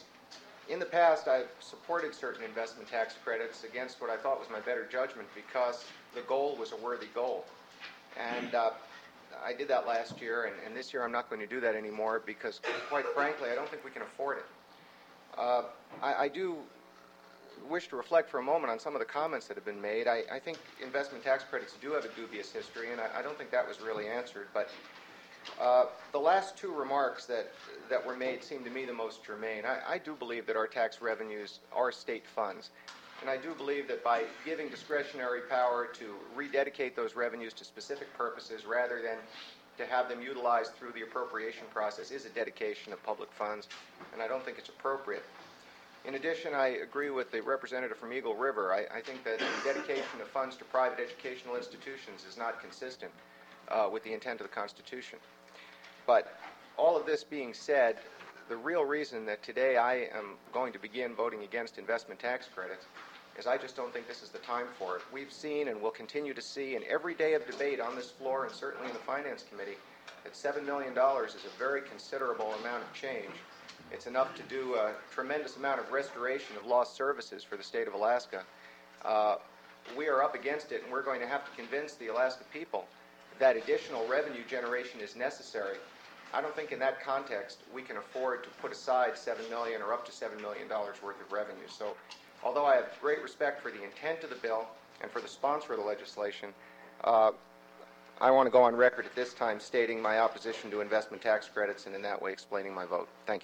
In the past, I've supported certain investment tax credits against what I thought was my better judgment, because the goal was a worthy goal. And uh, I did that last year, and, and this year I'm not going to do that anymore, because quite frankly, I don't think we can afford it. Uh, I, I do wish to reflect for a moment on some of the comments that have been made. I, I think investment tax credits do have a dubious history, and I, I don't think that was really answered. But uh, the last two remarks that that were made seem to me the most germane. I, I do believe that our tax revenues are state funds, and I do believe that by giving discretionary power to rededicate those revenues to specific purposes rather than to have them utilized through the appropriation process is a dedication of public funds, and I don't think it's appropriate. In addition, I agree with the representative from Eagle River. I, I think that the dedication of funds to private educational institutions is not consistent uh, with the intent of the Constitution. But all of this being said, the real reason that today I am going to begin voting against investment tax credits is I just don't think this is the time for it. We've seen and will continue to see in every day of debate on this floor, and certainly in the Finance Committee, that seven million dollars is a very considerable amount of change. It's enough to do a tremendous amount of restoration of lost services for the state of Alaska. Uh, we are up against it, and we're going to have to convince the Alaska people that additional revenue generation is necessary. I don't think in that context we can afford to put aside seven million dollars or up to seven million dollars worth of revenue. So although I have great respect for the intent of the bill and for the sponsor of the legislation, uh, I want to go on record at this time stating my opposition to investment tax credits, and in that way explaining my vote. Thank you.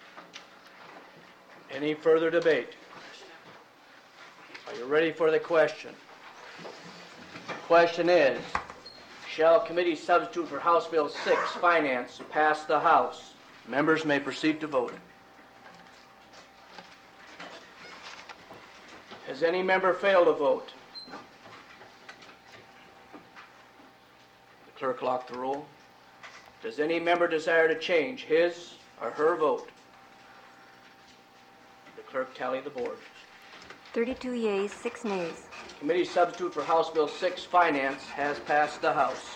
Any further debate? Are you ready for the question? The question is, shall committee substitute for House Bill six, Finance, pass the House? Members may proceed to vote. Has any member failed to vote? The clerk lock the roll. Does any member desire to change his or her vote? Clerk, tally the board. thirty-two yeas, six nays. Committee substitute for House Bill six, Finance, has passed the House.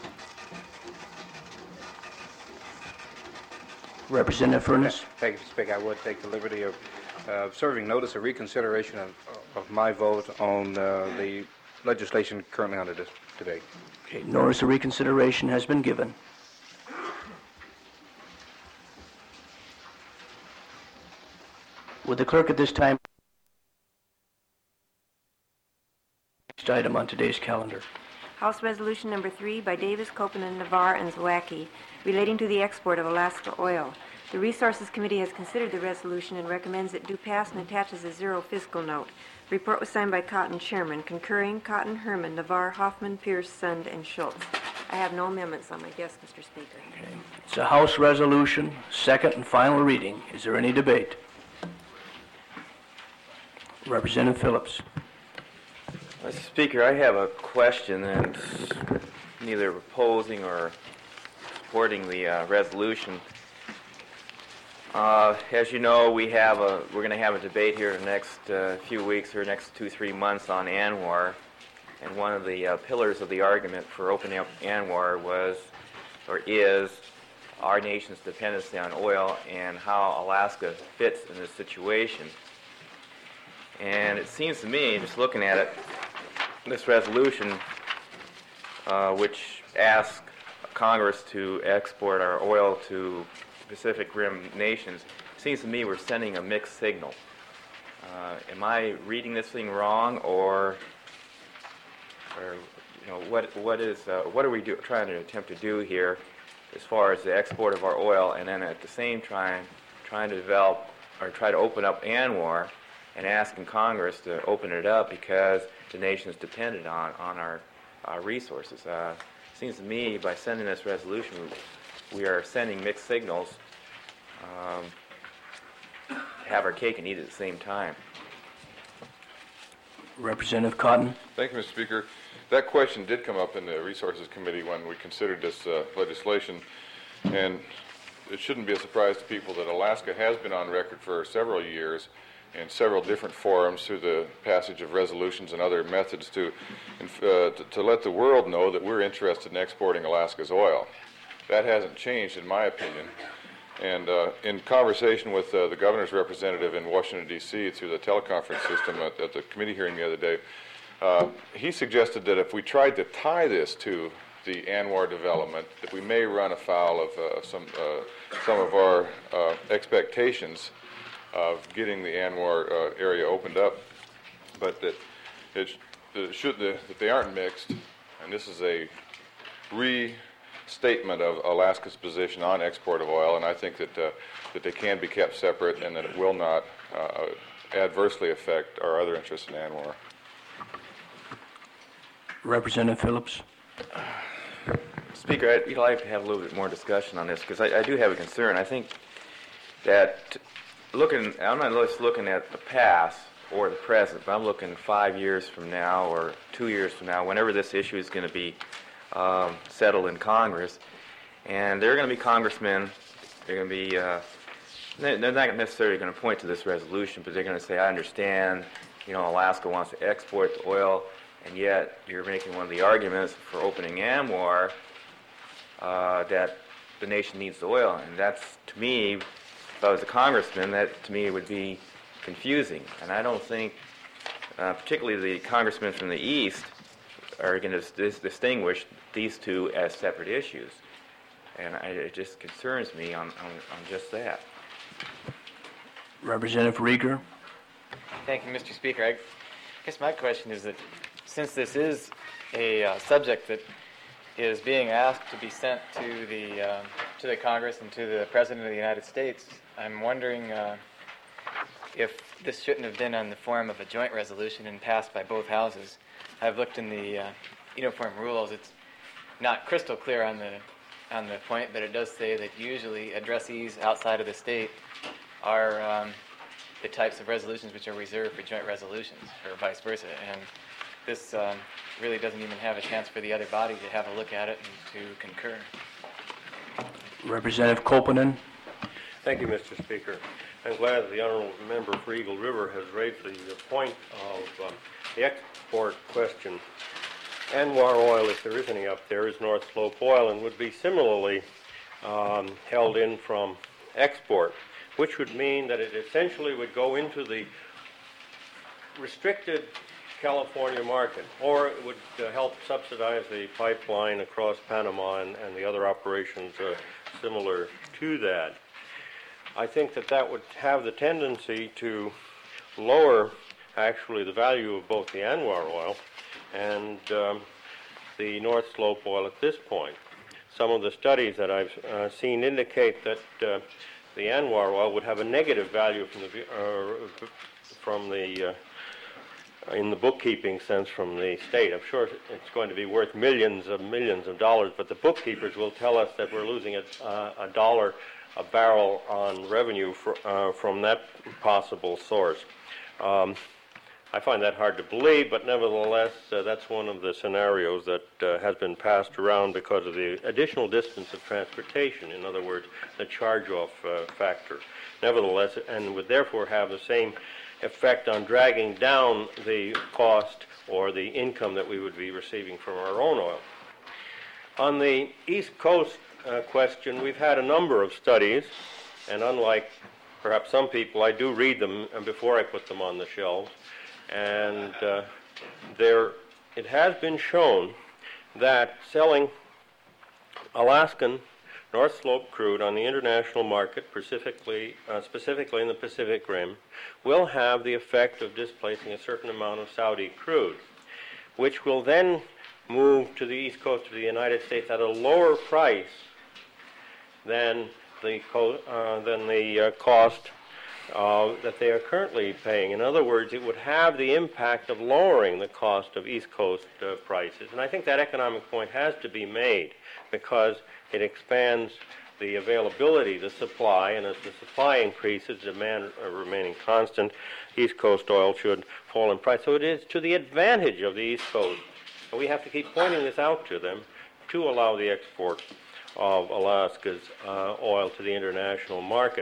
Representative Furness. Thank you, Mister Speaker. I would take the liberty of uh, serving notice of reconsideration of, of my vote on uh, the legislation currently under this debate. Okay, notice of reconsideration has been given. Would the clerk at this time next item on today's calendar? House Resolution Number Three by Davis, Copeland, Navarre, and Zwacki, relating to the export of Alaska oil. The Resources Committee has considered the resolution and recommends it do pass and attaches a zero fiscal note. Report was signed by Cotton, Chairman. Concurring, Cotton, Herman, Navarre, Hoffman, Pierce, Sund, and Schultz. I have no amendments on my desk, Mister Speaker. Okay. It's a House resolution, second and final reading. Is there any debate? Representative Phillips. Mister Speaker, I have a question, and neither opposing or supporting the uh, resolution. Uh, as you know, we have a we're going to have a debate here in the next uh, few weeks or next two three months on ANWR, and one of the uh, pillars of the argument for opening up ANWR was or is our nation's dependency on oil and how Alaska fits in this situation. And it seems to me, just looking at it, this resolution, uh, which asks Congress to export our oil to Pacific Rim nations, seems to me we're sending a mixed signal. Uh, am I reading this thing wrong, or, or you know, what what is uh, what are we do, trying to attempt to do here, as far as the export of our oil, and then at the same time trying to develop or try to open up ANWR, and asking Congress to open it up because the nation is dependent on on our, our resources. Uh, seems to me by sending this resolution, we are sending mixed signals, um, have our cake and eat it at the same time. Representative Cotton. Thank you, Mister Speaker. That question did come up in the Resources Committee when we considered this uh, legislation, and it shouldn't be a surprise to people that Alaska has been on record for several years in several different forums through the passage of resolutions and other methods to, uh, to, to let the world know that we're interested in exporting Alaska's oil. That hasn't changed, in my opinion. And uh, in conversation with uh, the governor's representative in Washington, D C through the teleconference system at, at the committee hearing the other day, uh, he suggested that if we tried to tie this to the ANWR development, that we may run afoul of uh, some, uh, some of our uh, expectations of getting the ANWR uh, area opened up, but that it, that, it should, that they aren't mixed, and this is a restatement of Alaska's position on export of oil, and I think that uh, that they can be kept separate and that it will not uh, adversely affect our other interests in ANWR. Representative Phillips. Speaker, I'd like to have a little bit more discussion on this because I, I do have a concern. I think that looking, I'm not just looking at the past or the present, but I'm looking five years from now or two years from now, whenever this issue is going to be um, settled in Congress. And there are going to be congressmen, they're going to be, uh, they're not necessarily going to point to this resolution, but they're going to say, I understand, you know, Alaska wants to export the oil, and yet you're making one of the arguments for opening ANWR uh, that the nation needs the oil. And that's, to me, if I was a congressman, that to me would be confusing. And I don't think, uh, particularly the congressmen from the East, are going to dis- distinguish these two as separate issues. And I, it just concerns me on, on, on just that. Representative Rieger. Thank you, Mister Speaker. I guess my question is that since this is a uh, subject that is being asked to be sent to the uh, to the Congress and to the President of the United States, I'm wondering uh, if this shouldn't have been on the form of a joint resolution and passed by both houses. I've looked in the uh, uniform rules. It's not crystal clear on the on the point, but it does say that usually addressees outside of the state are um, the types of resolutions which are reserved for joint resolutions, or vice versa. And this um, really doesn't even have a chance for the other body to have a look at it and to concur. Representative Kopinen. Thank you, Mister Speaker. I'm glad that the honourable member for Eagle River has raised the point of um, the export question. ANWR oil, if there is any up there, is North Slope oil and would be similarly um, held in from export, which would mean that it essentially would go into the restricted California market, or it would uh, help subsidize the pipeline across Panama and, and the other operations uh, similar to that. I think that that would have the tendency to lower actually the value of both the ANWR oil and um, the North Slope oil at this point. Some of the studies that I've uh, seen indicate that uh, the ANWR oil would have a negative value from the uh, from the uh, in the bookkeeping sense from the state. I'm sure it's going to be worth millions of millions of dollars, but the bookkeepers will tell us that we're losing a, uh, a dollar a barrel on revenue for, uh, from that possible source. Um, I find that hard to believe, but nevertheless, uh, that's one of the scenarios that uh, has been passed around because of the additional distance of transportation, in other words, the charge-off uh, factor. Nevertheless, and would therefore have the same effect on dragging down the cost or the income that we would be receiving from our own oil. On the East Coast uh, question, we've had a number of studies, and unlike perhaps some people, I do read them before I put them on the shelves. And uh, there, it has been shown that selling Alaskan North Slope crude on the international market, specifically, uh, specifically in the Pacific Rim, will have the effect of displacing a certain amount of Saudi crude, which will then move to the east coast of the United States at a lower price than the co- uh, than the uh, cost Uh, that they are currently paying. In other words, it would have the impact of lowering the cost of East Coast uh, prices. And I think that economic point has to be made because it expands the availability, the supply, and as the supply increases, demand uh, remaining constant, East Coast oil should fall in price. So it is to the advantage of the East Coast. And we have to keep pointing this out to them to allow the export of Alaska's uh, oil to the international market.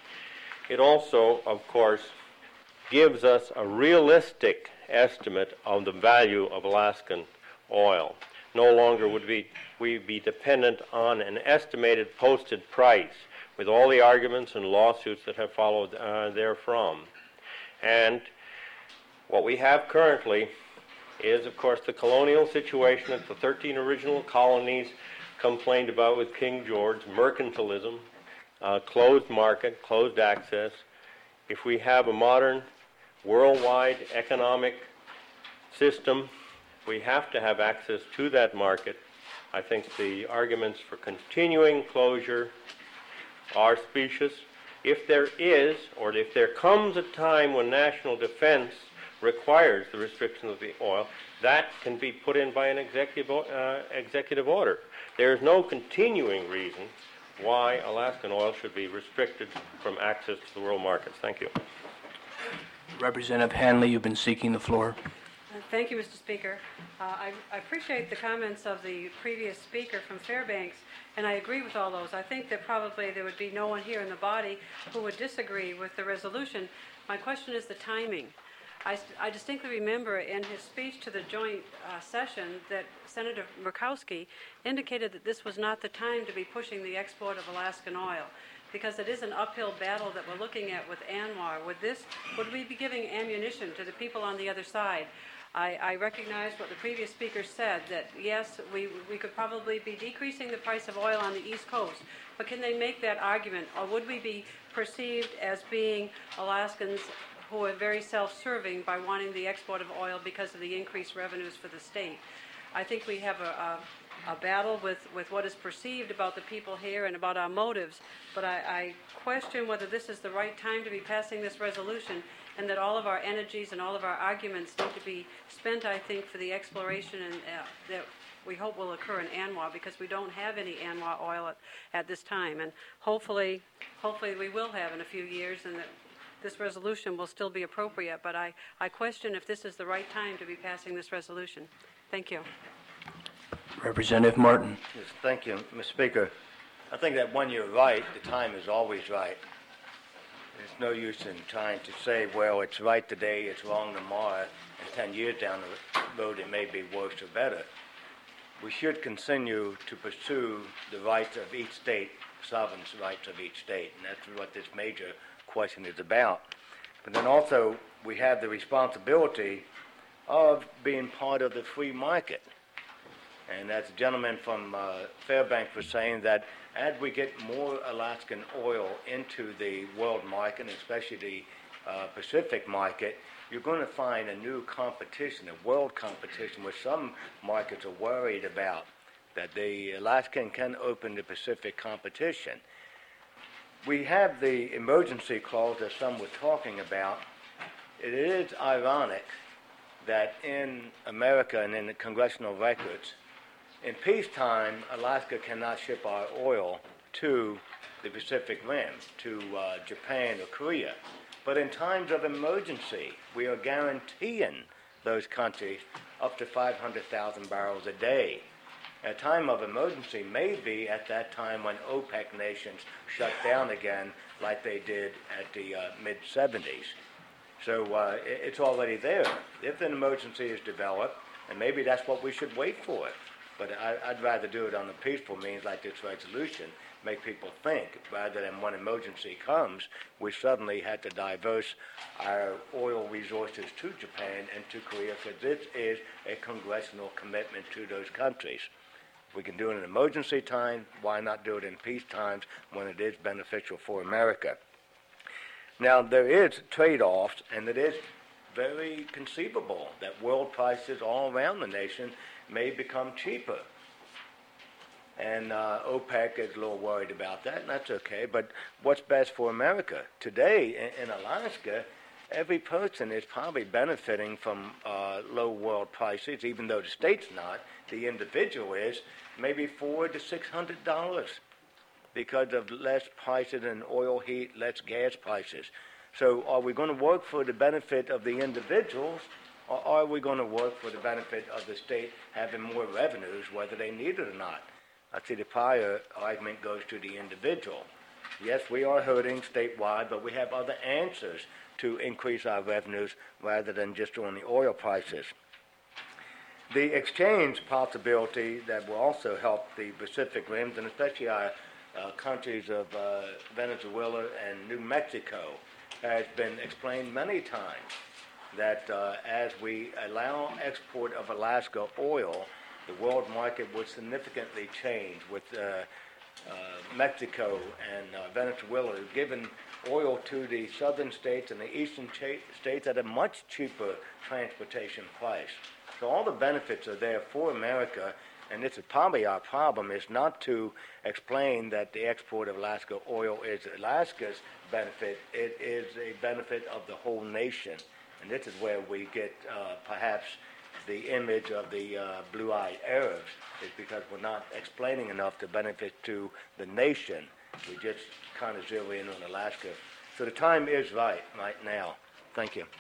It also, of course, gives us a realistic estimate of the value of Alaskan oil. No longer would we, we be dependent on an estimated posted price with all the arguments and lawsuits that have followed uh, therefrom. And what we have currently is, of course, the colonial situation that the thirteen original colonies complained about with King George, mercantilism, Uh, closed market, closed access. If we have a modern worldwide economic system, we have to have access to that market. I think the arguments for continuing closure are specious. If there is, or if there comes a time when national defense requires the restriction of the oil, that can be put in by an executive, uh, executive order. There is no continuing reason why Alaskan oil should be restricted from access to the world markets. Thank you. Representative Hanley, you've been seeking the floor. Uh, thank you, Mister Speaker. Uh, I, I appreciate the comments of the previous speaker from Fairbanks, and I agree with all those. I think that probably there would be no one here in the body who would disagree with the resolution. My question is the timing. I, I distinctly remember in his speech to the joint uh, session that Senator Murkowski indicated that this was not the time to be pushing the export of Alaskan oil because it is an uphill battle that we're looking at with ANWR. Would this, would we be giving ammunition to the people on the other side? I, I recognize what the previous speaker said, that yes, we, we could probably be decreasing the price of oil on the East Coast, but can they make that argument, or would we be perceived as being Alaskans who are very self-serving by wanting the export of oil because of the increased revenues for the state? I think we have a, a, a battle with, with what is perceived about the people here and about our motives, but I, I question whether this is the right time to be passing this resolution and that all of our energies and all of our arguments need to be spent, I think, for the exploration and, uh, that we hope will occur in ANWR because we don't have any ANWR oil at, at this time. And hopefully, hopefully we will have in a few years and that this resolution will still be appropriate, but I, I question if this is the right time to be passing this resolution. Thank you. Representative Martin. Yes, thank you, Mister Speaker. I think that when you're right, the time is always right. there's no use in trying to say, well, it's right today, it's wrong tomorrow, and ten years down the road it may be worse or better. We should continue to pursue the rights of each state, sovereign rights of each state, and that's what this major question is about. But then also, we have the responsibility of being part of the free market. And as the gentleman from uh, Fairbanks was saying, that as we get more Alaskan oil into the world market, and especially the uh, Pacific market, you're going to find a new competition, a world competition, which some markets are worried about, that the Alaskan can open the Pacific competition. We have the emergency clause that some were talking about. It is ironic that in America and in the congressional records, in peacetime, Alaska cannot ship our oil to the Pacific Rim, to uh, Japan or Korea. But in times of emergency, we are guaranteeing those countries up to five hundred thousand barrels a day. A time of emergency may be at that time when OPEC nations shut down again like they did at the uh, mid seventies. So uh, it's already there. If an emergency is developed, and maybe that's what we should wait for it. But I, I'd rather do it on a peaceful means like this resolution, make people think, rather than when emergency comes, we suddenly had to diverse our oil resources to Japan and to Korea, because this is a congressional commitment to those countries. If we can do it in emergency time, why not do it in peace times when it is beneficial for America? Now, there is trade-offs, and it is very conceivable that world prices all around the nation may become cheaper. And uh, OPEC is a little worried about that, and that's okay. But what's best for America? Today, in, in Alaska, every person is probably benefiting from uh, low world prices, even though the state's not. The individual is maybe four to six hundred dollars because of less prices in oil, heat, less gas prices. So, are we going to work for the benefit of the individuals, or are we going to work for the benefit of the state having more revenues, whether they need it or not? I see the prior argument goes to the individual. Yes, we are hurting statewide, but we have other answers to increase our revenues rather than just on the oil prices. The exchange possibility that will also help the Pacific Rims, and especially our uh, countries of uh, Venezuela and New Mexico, has been explained many times, that uh, as we allow export of Alaska oil, the world market would significantly change, with uh, uh, Mexico and uh, Venezuela giving oil to the southern states and the eastern cha- states at a much cheaper transportation price. So all the benefits are there for America, and this is probably our problem, is not to explain that the export of Alaska oil is Alaska's benefit. It is a benefit of the whole nation. And this is where we get uh, perhaps the image of the uh, blue-eyed Arabs, is because we're not explaining enough the benefit to the nation. We just kind of zero in on Alaska. So the time is right, right now. Thank you.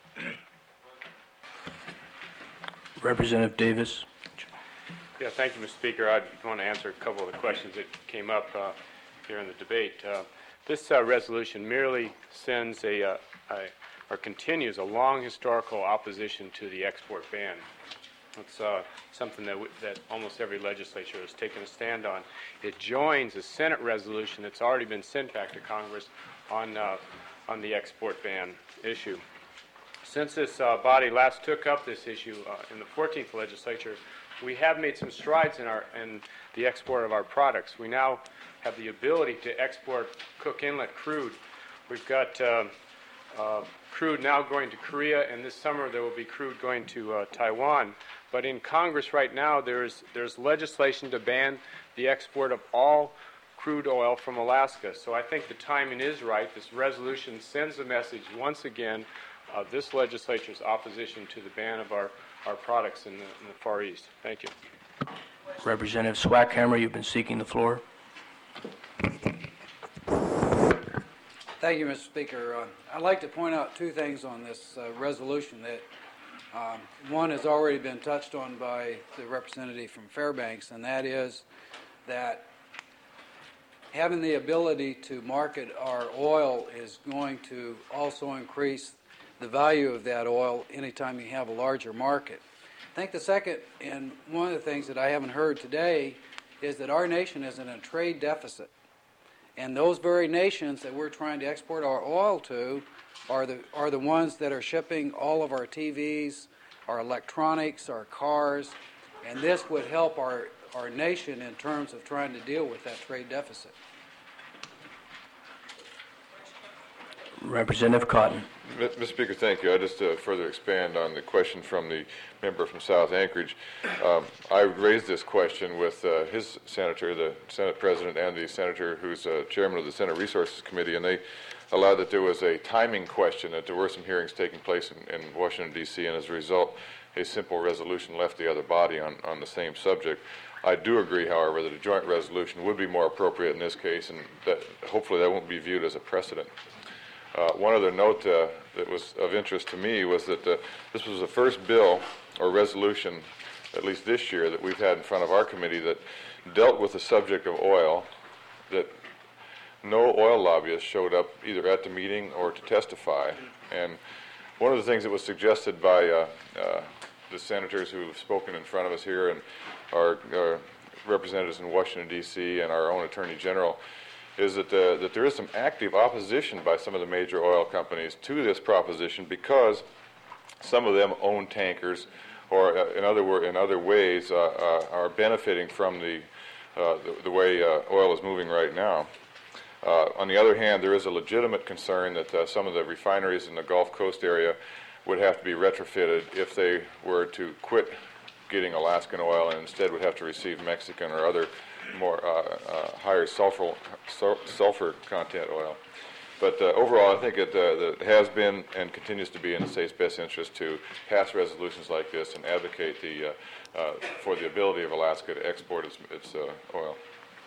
Representative Davis. Yeah, thank you, Mister Speaker. I want to answer a couple of the questions that came up uh, here in the debate. Uh, this uh, resolution merely sends a, uh, a or continues a long historical opposition to the export ban. It's uh, something that, w- that almost every legislature has taken a stand on. It joins a Senate resolution that's already been sent back to Congress on uh, on the export ban issue. Since this uh, body last took up this issue uh, in the fourteenth legislature, we have made some strides in our in the export of our products. We now have the ability to export Cook Inlet crude. We've got uh, uh, crude now going to Korea, and this summer there will be crude going to uh, Taiwan. But in Congress right now, there's there's legislation to ban the export of all crude oil from Alaska. So I think the timing is right. This resolution sends a message once again of this legislature's opposition to the ban of our, our products in the, in the Far East. Thank you. Representative Swackhammer, you've been seeking the floor. Thank you, Mister Speaker. Uh, I'd like to point out two things on this uh, resolution. That um, one has already been touched on by the representative from Fairbanks, and that is that having the ability to market our oil is going to also increase the value of that oil anytime you have a larger market. I think the second, and one of the things that I haven't heard today, is that our nation is in a trade deficit. And those very nations that we're trying to export our oil to are the are the ones that are shipping all of our T Vs, our electronics, our cars, and this would help our, our nation in terms of trying to deal with that trade deficit. Representative Cotton. Mister Speaker, thank you. I just uh, further expand on the question from the member from South Anchorage. Um, I raised this question with uh, his senator, the Senate President, and the senator who's uh, chairman of the Senate Resources Committee, and they allowed that there was a timing question, that there were some hearings taking place in, in Washington, D C, and as a result, a simple resolution left the other body on, on the same subject. I do agree, however, that a joint resolution would be more appropriate in this case, and that hopefully that won't be viewed as a precedent. Uh, one other note uh, that was of interest to me was that uh, this was the first bill or resolution, at least this year, that we've had in front of our committee that dealt with the subject of oil, that no oil lobbyists showed up either at the meeting or to testify. And one of the things that was suggested by uh, uh, the senators who have spoken in front of us here and our uh, representatives in Washington, D C, and our own Attorney General is that, uh, that there is some active opposition by some of the major oil companies to this proposition because some of them own tankers or uh, in, other, in other ways uh, uh, are benefiting from the, uh, the, the way uh, oil is moving right now. Uh, on the other hand, there is a legitimate concern that uh, some of the refineries in the Gulf Coast area would have to be retrofitted if they were to quit getting Alaskan oil and instead would have to receive Mexican or other more uh, uh, higher sulfur, sulfur content oil. But uh, overall, I think it, uh, that it has been and continues to be in the state's best interest to pass resolutions like this and advocate the, uh, uh, for the ability of Alaska to export its, its uh, oil.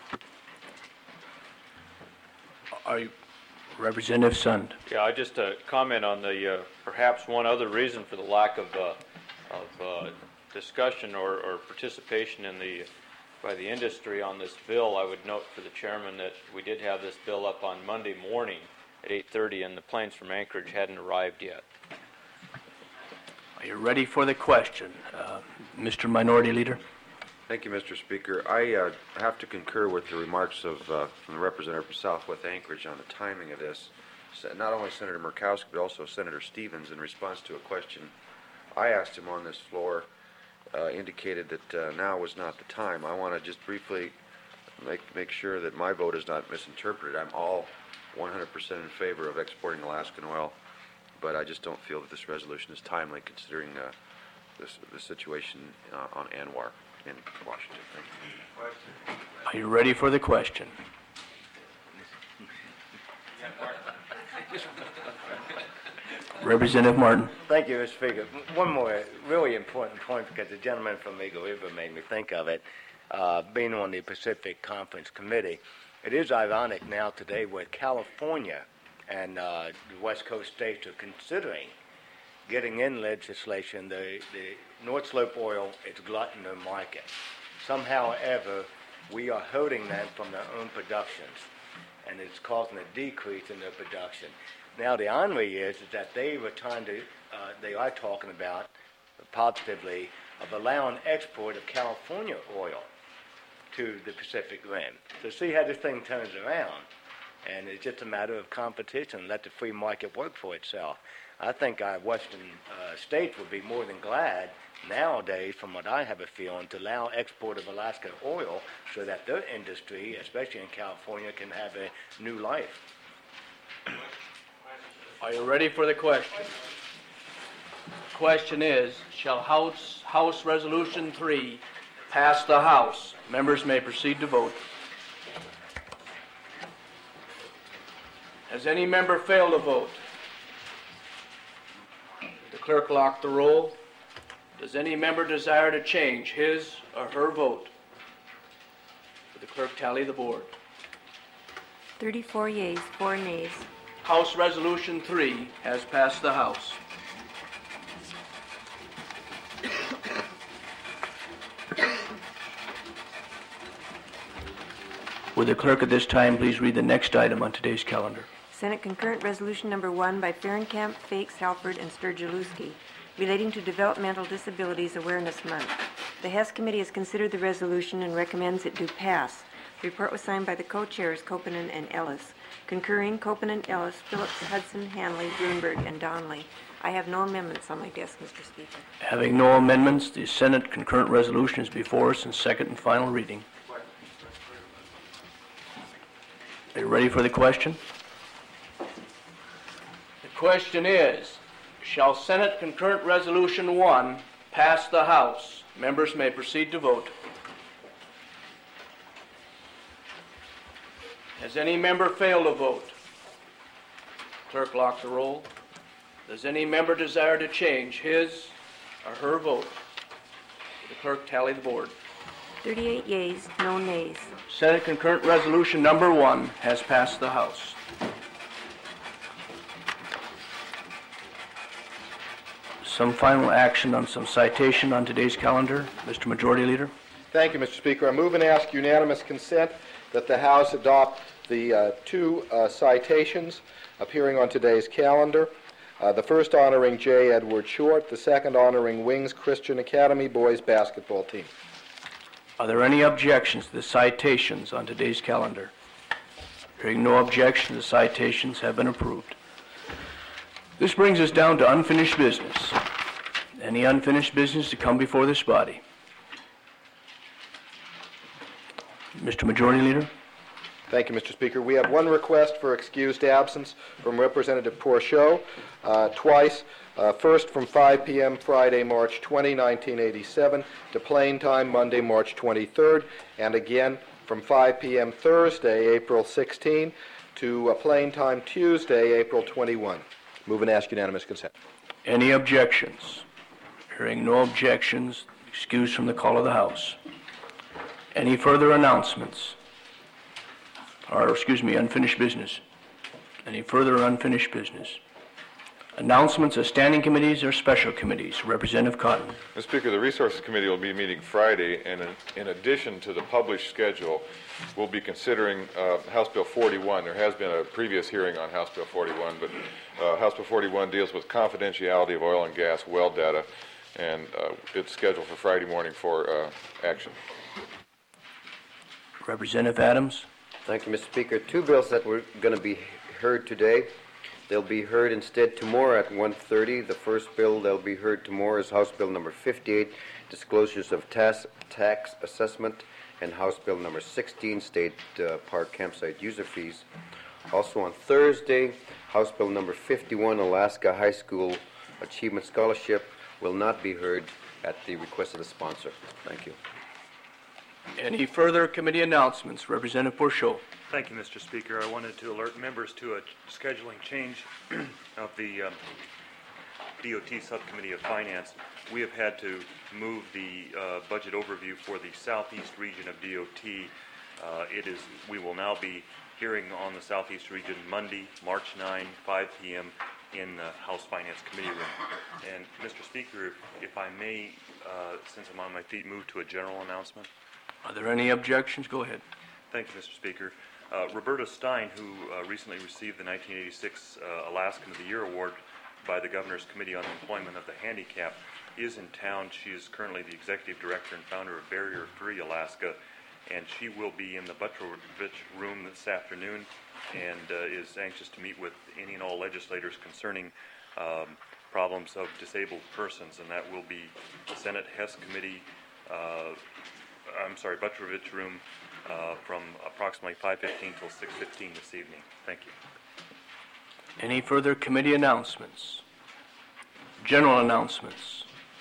Are you, Representative Sund? Yeah, I just uh, comment on the uh, perhaps one other reason for the lack of, uh, of uh, discussion or, or participation in the by the industry on this bill. I would note for the chairman that we did have this bill up on Monday morning at eight thirty, and the planes from Anchorage hadn't arrived yet. Are you ready for the question? Uh, Mister Minority Leader. Thank you, Mister Speaker. I uh, have to concur with the remarks of uh, from the representative from Southwest Anchorage on the timing of this. Not only Senator Murkowski, but also Senator Stevens, in response to a question I asked him on this floor, Uh, indicated that uh, now was not the time. I want to just briefly make make sure that my vote is not misinterpreted. I'm all one hundred percent in favor of exporting Alaskan oil, but I just don't feel that this resolution is timely considering uh, this the situation uh, on ANWR in Washington. Thank you. Are you ready for the question? Representative Martin. Thank you, Mister Speaker. One more really important point, because the gentleman from Eagle River made me think of it, uh, being on the Pacific Conference Committee. It is ironic now today where California and uh, the West Coast states are considering getting in legislation the, the North Slope oil is glutton their market. Somehow ever, we are hurting them from their own productions, and it's causing a decrease in their production. Now, the irony is, is that they were trying to, uh, they are talking about positively of allowing export of California oil to the Pacific Rim. So see how this thing turns around. And it's just a matter of competition. Let the free market work for itself. I think our western uh, states would be more than glad nowadays, from what I have a feeling, to allow export of Alaska oil so that their industry, especially in California, can have a new life. Are you ready for the question? Question is, shall House, House Resolution three pass the House? Members may proceed to vote. Has any member failed to vote? The clerk lock the roll. Does any member desire to change his or her vote? Would the clerk tally the board? thirty-four yeas, four nays. House Resolution three has passed the House. Would the clerk at this time please read the next item on today's calendar? Senate Concurrent Resolution Number One by Ferencamp, Fakes, Halford, and Sturgielewski, relating to Developmental Disabilities Awareness Month. The Hess Committee has considered the resolution and recommends it do pass. The report was signed by the co-chairs Copeland and Ellis. Concurring, Copeland, Ellis, Phillips, Hudson, Hanley, Grunberg, and Donnelly. I have no amendments on my desk, Mister Speaker. Having no amendments, the Senate concurrent resolution is before us in second and final reading. Are you ready for the question? The question is, shall Senate concurrent resolution one pass the House? Members may proceed to vote. Has any member failed to vote? Clerk, lock the roll. Does any member desire to change his or her vote? Will the clerk tally the board? thirty-eight yeas, no nays. Senate concurrent resolution number one has passed the House. Some final action on some citation on today's calendar. Mister Majority Leader. Thank you, Mister Speaker. I move and ask unanimous consent that the House adopt the uh, two uh, citations appearing on today's calendar. Uh, the first honoring J. Edward Short, the second honoring Wings Christian Academy boys basketball team. Are there any objections to the citations on today's calendar? Hearing no objection, the citations have been approved. This brings us down to unfinished business. Any unfinished business to come before this body? Mister Majority Leader. Thank you, Mister Speaker. We have one request for excused absence from Representative Pourchot, uh, twice. Uh, first from five p.m. Friday, March twentieth, nineteen eighty-seven, to plain time Monday, March twenty-third, and again from five p.m. Thursday, April sixteenth, to uh, plain time Tuesday, April twenty-first. Move and ask unanimous consent. Any objections? Hearing no objections, excused from the call of the House. Any further announcements? Or, excuse me, unfinished business? Any further unfinished business? Announcements of standing committees or special committees. Representative Cotton. Mister Speaker, the Resources Committee will be meeting Friday, and in, in addition to the published schedule, we'll be considering uh, House Bill forty-one. There has been a previous hearing on House Bill forty-one, but uh, House Bill forty-one deals with confidentiality of oil and gas well data, and uh, it's scheduled for Friday morning for uh, action. Representative Adams. Thank you, Mister Speaker. Two bills that were going to be heard today. They'll be heard instead tomorrow at one thirty. The first bill that'll be heard tomorrow is House Bill number fifty-eight, Disclosures of Tax, tax Assessment, and House Bill number sixteen, State uh, Park Campsite User Fees. Also on Thursday, House Bill number fifty-one, Alaska High School Achievement Scholarship, will not be heard at the request of the sponsor. Thank you. Any further committee announcements? Representative Pourchot. Thank you, Mister Speaker. I wanted to alert members to a scheduling change of the um, D O T Subcommittee of Finance. We have had to move the uh, budget overview for the southeast region of D O T. Uh, it is. We will now be hearing on the southeast region Monday, March ninth, five p.m. in the House Finance Committee room. And Mister Speaker, if, if I may, uh, since I'm on my feet, move to a general announcement. Are there any objections? Go ahead. Thank you, Mister Speaker. Uh, Roberta Stein, who uh, recently received the nineteen eighty-six uh, Alaskan of the Year Award by the Governor's Committee on the Employment of the Handicapped, is in town. She is currently the Executive Director and founder of Barrier Free Alaska, and she will be in the Butrovich room this afternoon and uh, is anxious to meet with any and all legislators concerning um, problems of disabled persons, and that will be the Senate Hess Committee, uh, I'm sorry, Butrovich room, Uh, from approximately five fifteen till six fifteen this evening. Thank you. Any further committee announcements? General announcements?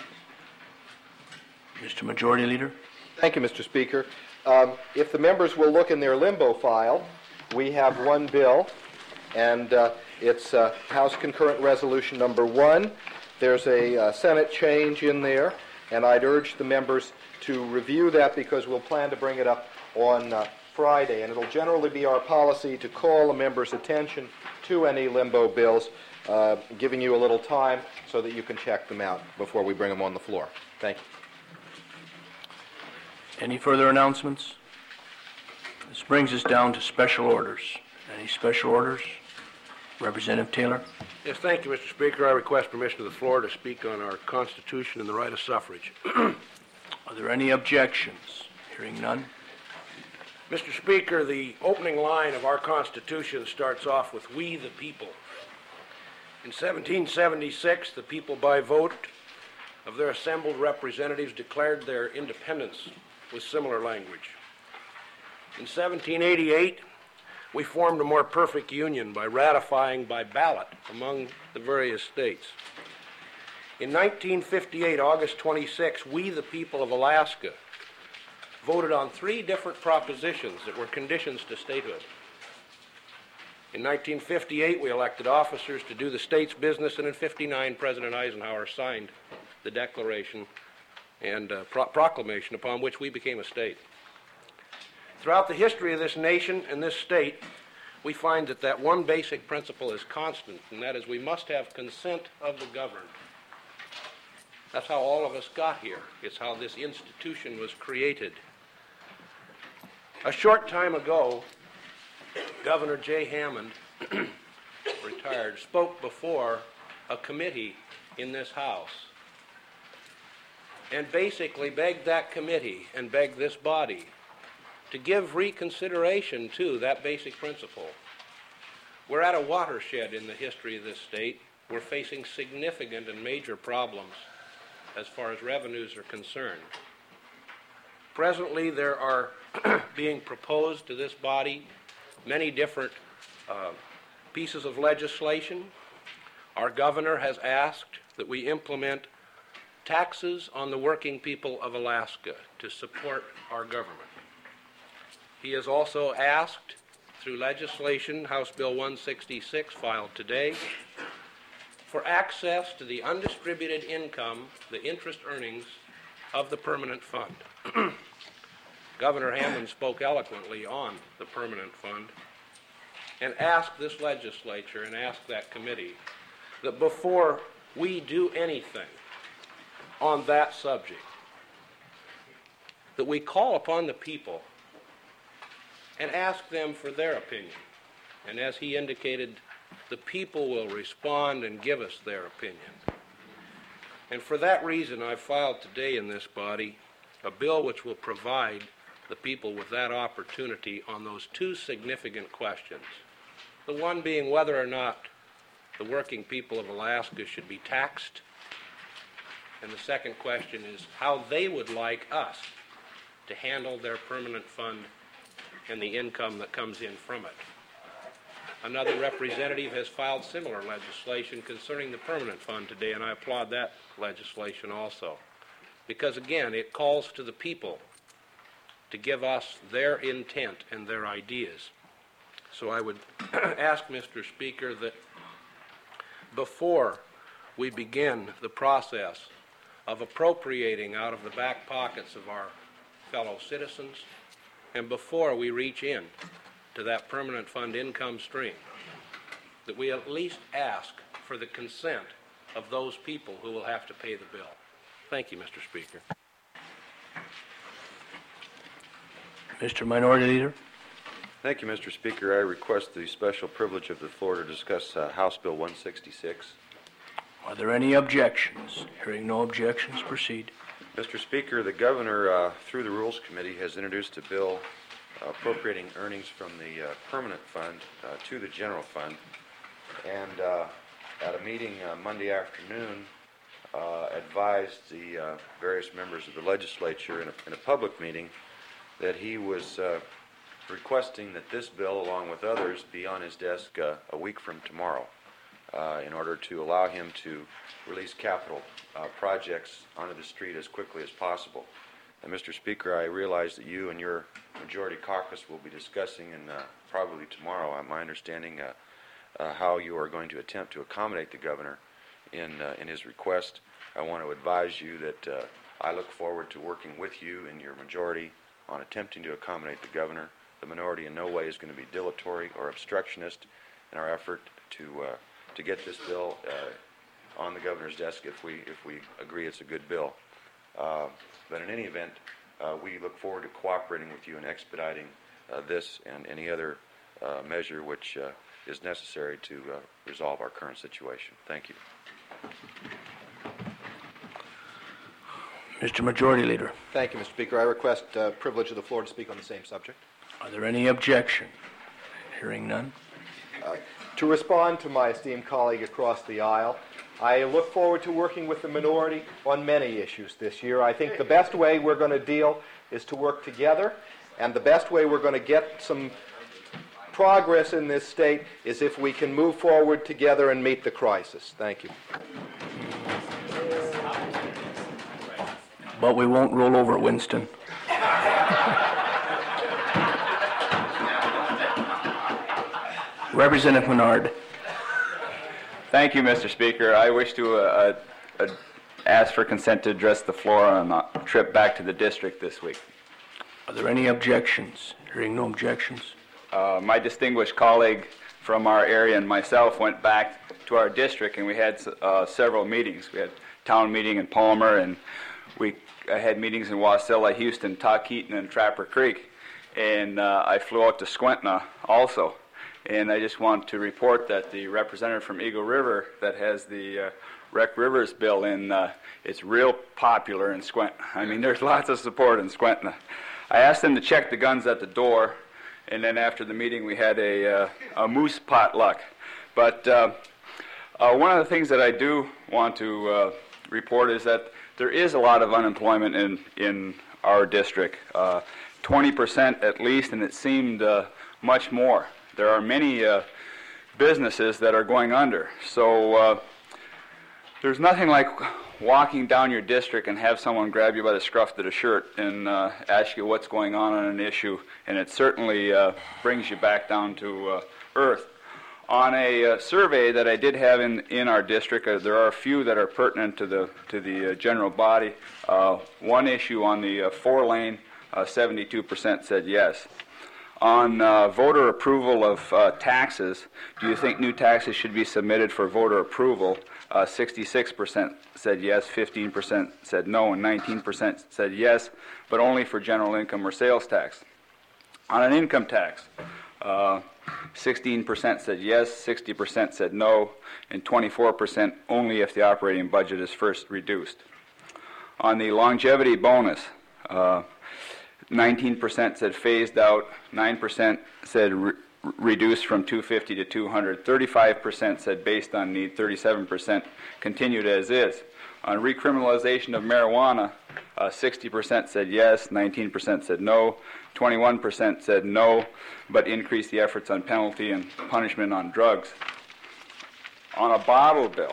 Mister Majority Leader. Thank you, Mister Speaker. Um, if the members will look in their limbo file, we have one bill, and uh, it's uh, House Concurrent Resolution number one. There's a uh, Senate change in there, and I'd urge the members to review that because we'll plan to bring it up on uh, Friday, and it'll generally be our policy to call a member's attention to any limbo bills, uh, giving you a little time so that you can check them out before we bring them on the floor. Thank you. Any further announcements? This brings us down to special orders. Any special orders? Representative Taylor. Yes, thank you, Mister Speaker. I request permission of the floor to speak on our Constitution and the right of suffrage. Are there any objections? Hearing none. Mister Speaker, the opening line of our Constitution starts off with "We the people." In seventeen seventy-six, the people by vote of their assembled representatives declared their independence with similar language. In seventeen eighty-eight, we formed a more perfect union by ratifying by ballot among the various states. In nineteen fifty-eight, August twenty-sixth, we, the people of Alaska, voted on three different propositions that were conditions to statehood. In nineteen fifty-eight, we elected officers to do the state's business, and in fifty-nine, President Eisenhower signed the declaration and uh, pro- proclamation upon which we became a state. Throughout the history of this nation and this state, we find that that one basic principle is constant, and that is we must have consent of the governed. That's how all of us got here. It's how this institution was created. A short time ago, Governor Jay Hammond, retired, spoke before a committee in this House and basically begged that committee and begged this body to give reconsideration to that basic principle. We're at a watershed in the history of this state. We're facing significant and major problems as far as revenues are concerned. Presently, there are being proposed to this body many different uh, pieces of legislation. Our governor has asked that we implement taxes on the working people of Alaska to support our government. He has also asked, through legislation, House Bill one sixty-six filed today, for access to the undistributed income, the interest earnings of the permanent fund. Governor Hammond spoke eloquently on the permanent fund and asked this legislature and asked that committee that before we do anything on that subject, that we call upon the people and ask them for their opinion. And as he indicated, the people will respond and give us their opinion. And for that reason, I filed today in this body a bill which will provide the people with that opportunity on those two significant questions. The one being whether or not the working people of Alaska should be taxed, and the second question is how they would like us to handle their permanent fund and the income that comes in from it. Another representative has filed similar legislation concerning the permanent fund today, and I applaud that legislation also. Because again, it calls to the people to give us their intent and their ideas. So I would ask, Mister Speaker, that before we begin the process of appropriating out of the back pockets of our fellow citizens, and before we reach in to that permanent fund income stream, that we at least ask for the consent of those people who will have to pay the bill. Thank you, Mister Speaker. Mister Minority Leader. Thank you, Mister Speaker. I request the special privilege of the floor to discuss uh, House Bill one sixty-six. Are there any objections? Hearing no objections, proceed. Mister Speaker, the governor, uh, through the Rules Committee, has introduced a bill uh, appropriating earnings from the uh, permanent fund uh, to the general fund. And uh, at a meeting uh, Monday afternoon, uh, advised the uh, various members of the legislature in a, in a public meeting that he was uh, requesting that this bill, along with others, be on his desk uh, a week from tomorrow uh, in order to allow him to release capital uh, projects onto the street as quickly as possible. And Mister Speaker, I realize that you and your majority caucus will be discussing, and uh, probably tomorrow, uh, my understanding, uh, uh, how you are going to attempt to accommodate the governor in uh, in his request. I want to advise you that uh, I look forward to working with you and your majority on attempting to accommodate the governor. The minority in no way is going to be dilatory or obstructionist in our effort to uh, to get this bill uh, on the governor's desk if we if we agree it's a good bill. Uh, but in any event, uh, we look forward to cooperating with you in expediting uh, this and any other uh, measure which uh, is necessary to uh, resolve our current situation. Thank you. Mister Majority Leader. Thank you, Mister Speaker. I request uh, privilege of the floor to speak on the same subject. Are there any objection? Hearing none. Uh, to respond to my esteemed colleague across the aisle, I look forward to working with the minority on many issues this year. I think the best way we're going to deal is to work together, and the best way we're going to get some progress in this state is if we can move forward together and meet the crisis. Thank you. But we won't roll over Winston. Representative Menard. Thank you, Mister Speaker. I wish to uh, uh, ask for consent to address the floor on a trip back to the district this week. Are there any objections? Hearing no objections. Uh, my distinguished colleague from our area and myself went back to our district, and we had uh, several meetings. We had a town meeting in Palmer, and we uh, had meetings in Wasilla, Houston, Talkeeton, and Trapper Creek. And uh, I flew out to Squentna also. And I just want to report that the representative from Eagle River that has the uh, Rec Rivers bill in, uh, it's real popular in Squentna. I mean, there's lots of support in Squentna. I asked them to check the guns at the door, and then after the meeting we had a, uh, a moose potluck. But uh, uh, one of the things that I do want to uh, report is that there is a lot of unemployment in, in our district, uh, twenty percent at least, and it seemed uh, much more. There are many uh, businesses that are going under. So uh, there's nothing like walking down your district and have someone grab you by the scruff of the shirt and uh, ask you what's going on on an issue, and it certainly uh, brings you back down to uh, earth. On a uh, survey that I did have in, in our district, uh, there are a few that are pertinent to the, to the uh, general body. Uh, one issue on the uh, four-lane, uh, seventy-two percent said yes. On uh, voter approval of uh, taxes, do you think new taxes should be submitted for voter approval? Uh, sixty-six percent said yes, fifteen percent said no, and nineteen percent said yes, but only for general income or sales tax. On an income tax, uh, sixteen percent said yes, sixty percent said no, and twenty-four percent only if the operating budget is first reduced. On the longevity bonus, uh, nineteen percent said phased out, nine percent said re reduced from two hundred fifty to two hundred, thirty-five percent said based on need, thirty-seven percent continued as is. On recriminalization of marijuana, uh, sixty percent said yes, nineteen percent said no, twenty-one percent said no, but increase the efforts on penalty and punishment on drugs. On a bottle bill,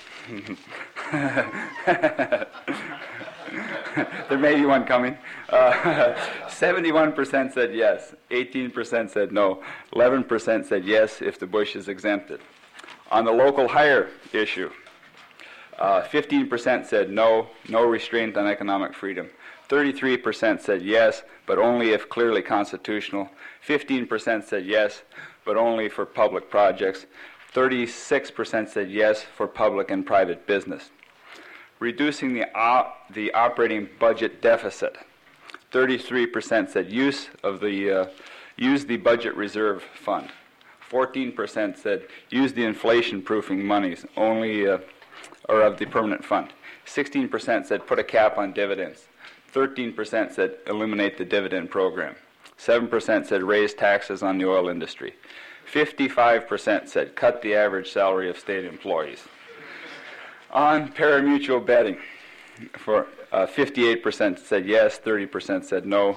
there may be one coming. Uh, seventy-one percent said yes, eighteen percent said no, eleven percent said yes if the bush is exempted. On the local hire issue, uh, fifteen percent said no, no restraint on economic freedom. thirty-three percent said yes, but only if clearly constitutional. fifteen percent said yes, but only for public projects. thirty-six percent said yes for public and private business. Reducing the, op the operating budget deficit. thirty-three percent said use of the uh, use the budget reserve fund. fourteen percent said use the inflation-proofing monies only, uh, or of the permanent fund. sixteen percent said put a cap on dividends. thirteen percent said eliminate the dividend program. seven percent said raise taxes on the oil industry. fifty-five percent said cut the average salary of state employees. On parimutuel betting, for uh, fifty-eight percent said yes, thirty percent said no,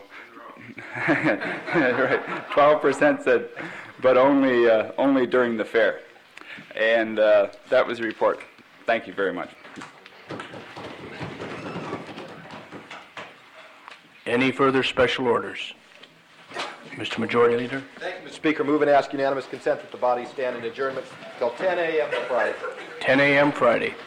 right. twelve percent said but only, uh, only during the fair. And uh, that was the report. Thank you very much. Any further special orders? Mister Majority Leader. Thank you, Mister Speaker. Move and ask unanimous consent that the body stand in adjournment until ten A M Friday. ten A M Friday.